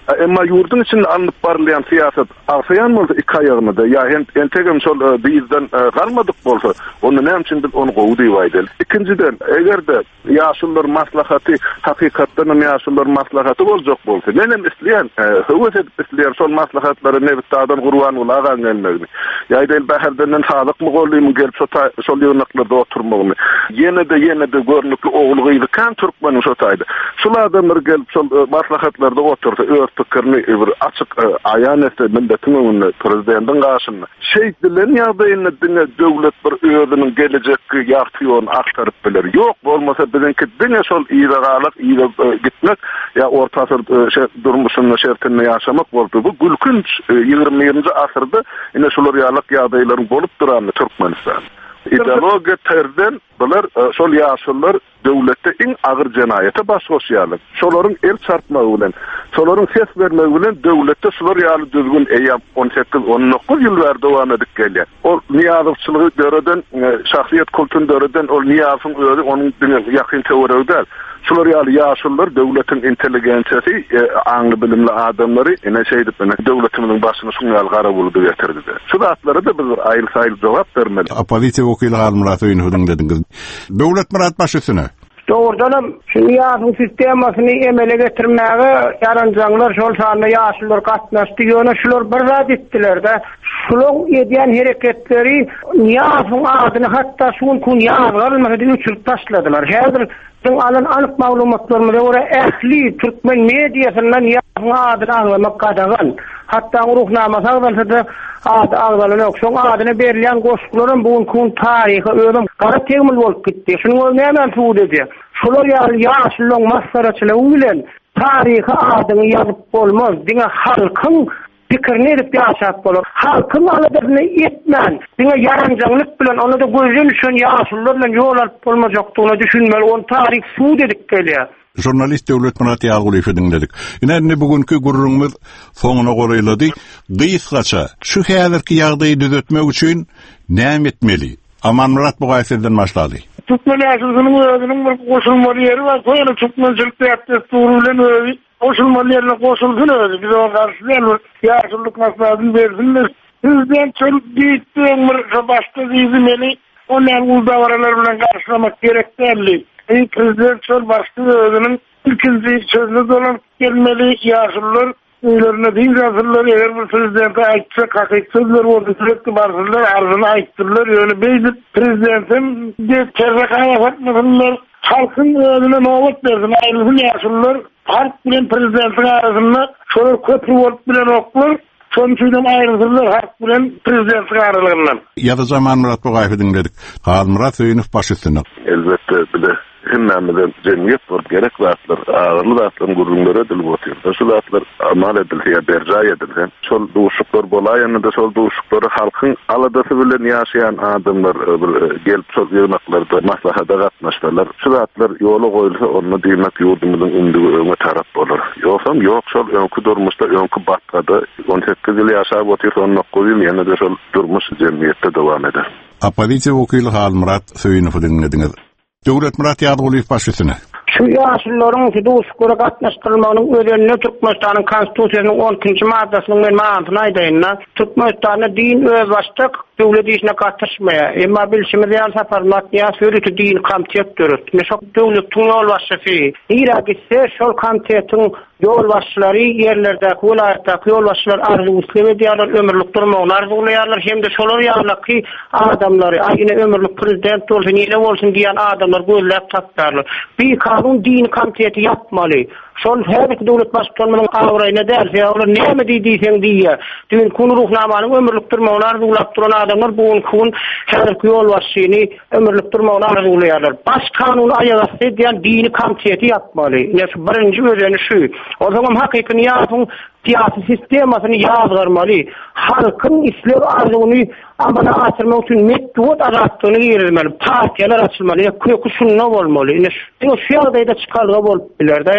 Emma yurdun içinde alınıp barlayan siyaset arsayan bolsa iki ayağını da ya en tegem şol bizden kalmadık bolsa onu ne için biz onu gowu diýýär. İkinciden eger de ýaşullar maslahaty hakykatdan ýaşullar maslahaty boljak bolsa menem isleýän höwet edip isleýär şol maslahatlary nebitdadan gurban ulagan gelmegini. Ýa-da bahardından halyk mı gollymy gelip şol ýognaklarda oturmagyny. Yine de yine de görnükli oglugydy kan Türkmenin şo taýdy. Şol adamlar gelip şol maslahatlarda oturdy. Pikirni bir açık ayan etse milletinin prezidentin karşısında. Şeydilen ýagdaýyna dine döwlet bir özüniň gelecekki ýartyýyny aktaryp biler. Yok bolmasa bizinki dine şol ýygalyk ýyga gitmek ya orta asyr durmuşyny şertinde ýaşamak boldy. Bu gülkünç ýygrimiňji asyrda ine şolar ýalyk ýagdaýlaryň bolup durany Türkmenistan. İdeologiya terden bular şol ýaşullar döwletde iň agyr jenayete baş goşýarlar. Şolaryň el çarpmagy bilen, şolaryň ses bermegi bilen döwletde şolar ýaly düzgün eýap on sekiz on dokuz ýyllar dowam edip gelýär. Ol niýazowçylygy göreden, şahsiýet kulturyny göreden ol niýazyň özi onuň ýakyn teoriýa şolar ýaly ýaşullar döwletiň intelligensiýasy, aňly bilimli adamlary ene şeýdip döwletimiň başyna şuňal gara bolup getirdi. Şu zatlara da biz aýyl-saýyl jogap bermeli. Opozisiýa wekili Halmurat Öýünhüň dediňiz. Döwlet murat başysyny Doğrudan şu ýaşul sistemasyny emele getirmäge ýaranjaňlar şol sany ýaşullar gatnaşdy ýöne şular bir zat etdiler-de. Şular edýän hereketleri ýaşul adyny hatda şuň kun ýaşullar diýip uçurup taşladylar. Häzir Sen alan anık maglumatlarına göre ehli Türkmen medyasından ýaşul adyny anlamak gadagan. Hatta ruhnama sagdalsa da adı ağzalyny yok. Şoň adyny berilýän goşguklaryň bugünkü taryhy özüm gara tegmil bolup gitdi. Şunu näme suwd edýär? Şolar ýaly ýaşulyň masgaraçylygy bilen taryhy adyny ýazyp bolmaz. Diňe halkyň pikirni edip ýaşap bolar. Halkyň aladyny etmän. Diňe ýaranjaňlyk bilen onu da gözün üçin ýaşullar bilen ýol alyp bolmajagdygyny düşünmeli. On taryh suwd edip gelýär. Jurnalist Döwlet Murat Ýagulyw dinledik. Ine bugünkü gurrumyz soňuna goraýlady. Gysgaça şu häzirki ýagdaýy düzeltmek üçin näme etmeli? Aman Murat bu gaýseden başlady. Türkmen ýaşulygynyň özüniň bir goşulmaly ýeri bar. Soňra türkmençilik täsiri bilen özi goşulmaly ýerine goşulsyn özi. Biz ona garşy bir ýaşullyk maslahatyny bersinler. Bizden çöl diýipdiň bir başga diýmeli. Onuň uldawaralar bilen garşylamak gerekli. Ey prezident çöl başçı özünün ikinci sözünü dolan gelmeli ýaşullar öýlerine diň ýazarlar eger bir prezidente aýtsa hakyky sözler boldy sürekli barsylar arzyny aýtdyrlar ýöne beýdip prezidentim de terrakaýa batmadylar halkyň özüne nowat berdi aýlysyn ýaşullar halk bilen prezidentin arasynda şol köprü bolup bilen oklar Sonçuydan ayrılırlar halk bilen prezidentin aralygyndan. Ya da zaman Murat Bogaýew dinledik. Halmurat Öýünüň başysyny. Elbette bile hemmemizden cemiyet var, gerek zatlar, ağırlı zatların gurrunlara edilip otuyor. Şu zatlar amal edilse, bercay edilse, şol duşuklar bolayanı da şol duşukları halkın aladası bilen yaşayan adamlar gelip şol yığınaklarda maslahada katnaşlarlar. Şu zatlar yolu koyulsa onu demek yurdumuzun ünlüğü öne taraf olur. Yoksam yok şol önkü durmuşta, önkü batkada on sekiz yıl yaşayıp otuyor, on dokuz yıl yine de şol durmuş cemiyette devam eder. Opozisiýa wekili Halmurat Öýünüň dinlediňiz. Döwlet Murat Ýagulyw başysyny. Şu ýaşullaryň duşuklara gatnaşdyrmagynyň örenine Türkmenistanyň konstitusiýasynyň on ikinji maddasynyň men manatyny aýdaýyn. Türkmenistanyň din öz başlyk döwlet işine gatnaşmaýar. Emma bilşimiz ýa saparmat ýa sürüti din komitet dörüt. Meşok döwletiň ýol başçysy. Irak ise şol komitetiň ýol başçylary ýerlerde, welaýatda ýol başçylar arzuwysy edýärler, ömürlük durmagyny arzuwlaýarlar. Hemde şolar ýalyky adamlary, aýyna ömürlük prezident bolsun, ýene bolsun diýen adamlar gözläp tapdarlar. Bir kanun din komiteti yapmaly. Şol her iki döwlet başçylarynyň awraýyna därse, olar näme diýdiýsen diýýär. Diňin kunu ruhnamanyň ömürlük durmagyny arzuwlap duran adamlar bugün kun häzirki ýol başçyny ömürlük durmagyny arzuwlaýarlar. Baş kanuny aýagasy diýen dini komiteti yapmaly. Näçe birinji özeni şu. O zaman hakykyny ýazyň siyasi sistemasyny ýazgarmaly. Halkyň isler arzuwyny amana açyrmak üçin metod aratdygyny ýerilmeli. Partiýalar açylmaly. Kökü şundan bolmaly. Ine şu ýagdaýda çykarlyga bolup biler. Ýani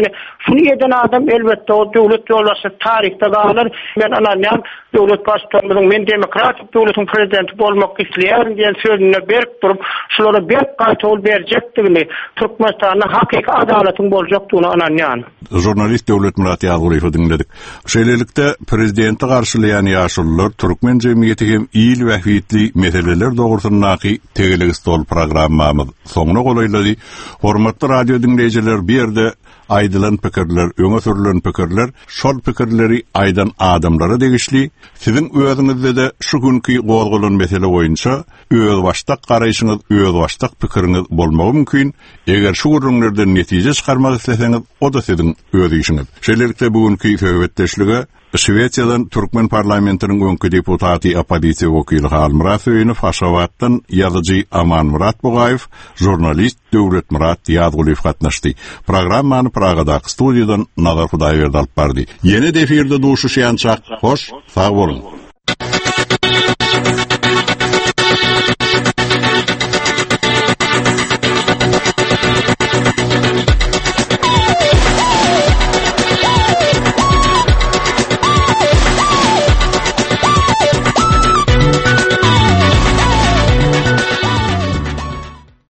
Şunu eden adam elbette o döwlet ýolbaşçy tarihte galar. Men ananýan döwlet başçylygymyň men demokratik döwletiň prezidenti bolmak isleýär diýen sözüne berip durup, şulara berip gaýtol berjekdigini, Türkmenistanyň hakyky adalatyň boljakdygyny ananýan. Jurnalist Döwlet Murat Ýagulypy dinledik. Şeýlelikde prezidenti garşylayan ýaşullar Türkmen jemgyýeti hem ýyl wähitli meseleler dogrusundaky tegelik stol programmamyz soňuna golaýlady. Hormatly radio dinleýijiler, bir ýerde aýdylan pikirler, öňe sürülen pikirler, şol pikirleri aýdan adamlara degişli. Siziň özüňizde de şu günkü gowgulan mesele boýunça öz başdak garaýşyňyz, öz başdak pikiriňiz bolmagy mümkin. Eger şu gurrunlardan netije çykarmak isleseňiz, o da siziň öz işiňiz. Şeýlelikde bugünkü söhbetdeşlige Şweýçýadan Türkmen parlamentiniň öňkü deputaty opozisiýa wekili Halmurat Söýünov, Aşgabatdan ýazyjy Aman Murat Bugaýew, jurnalist Döwlet Murat Ýagulyp gatnaşdy. Programmany Pragadaky studiýadan Nazar Hudaýberdi alyp bardy. Ýene de efirde duşuşýançak. Hoş, sag bolun.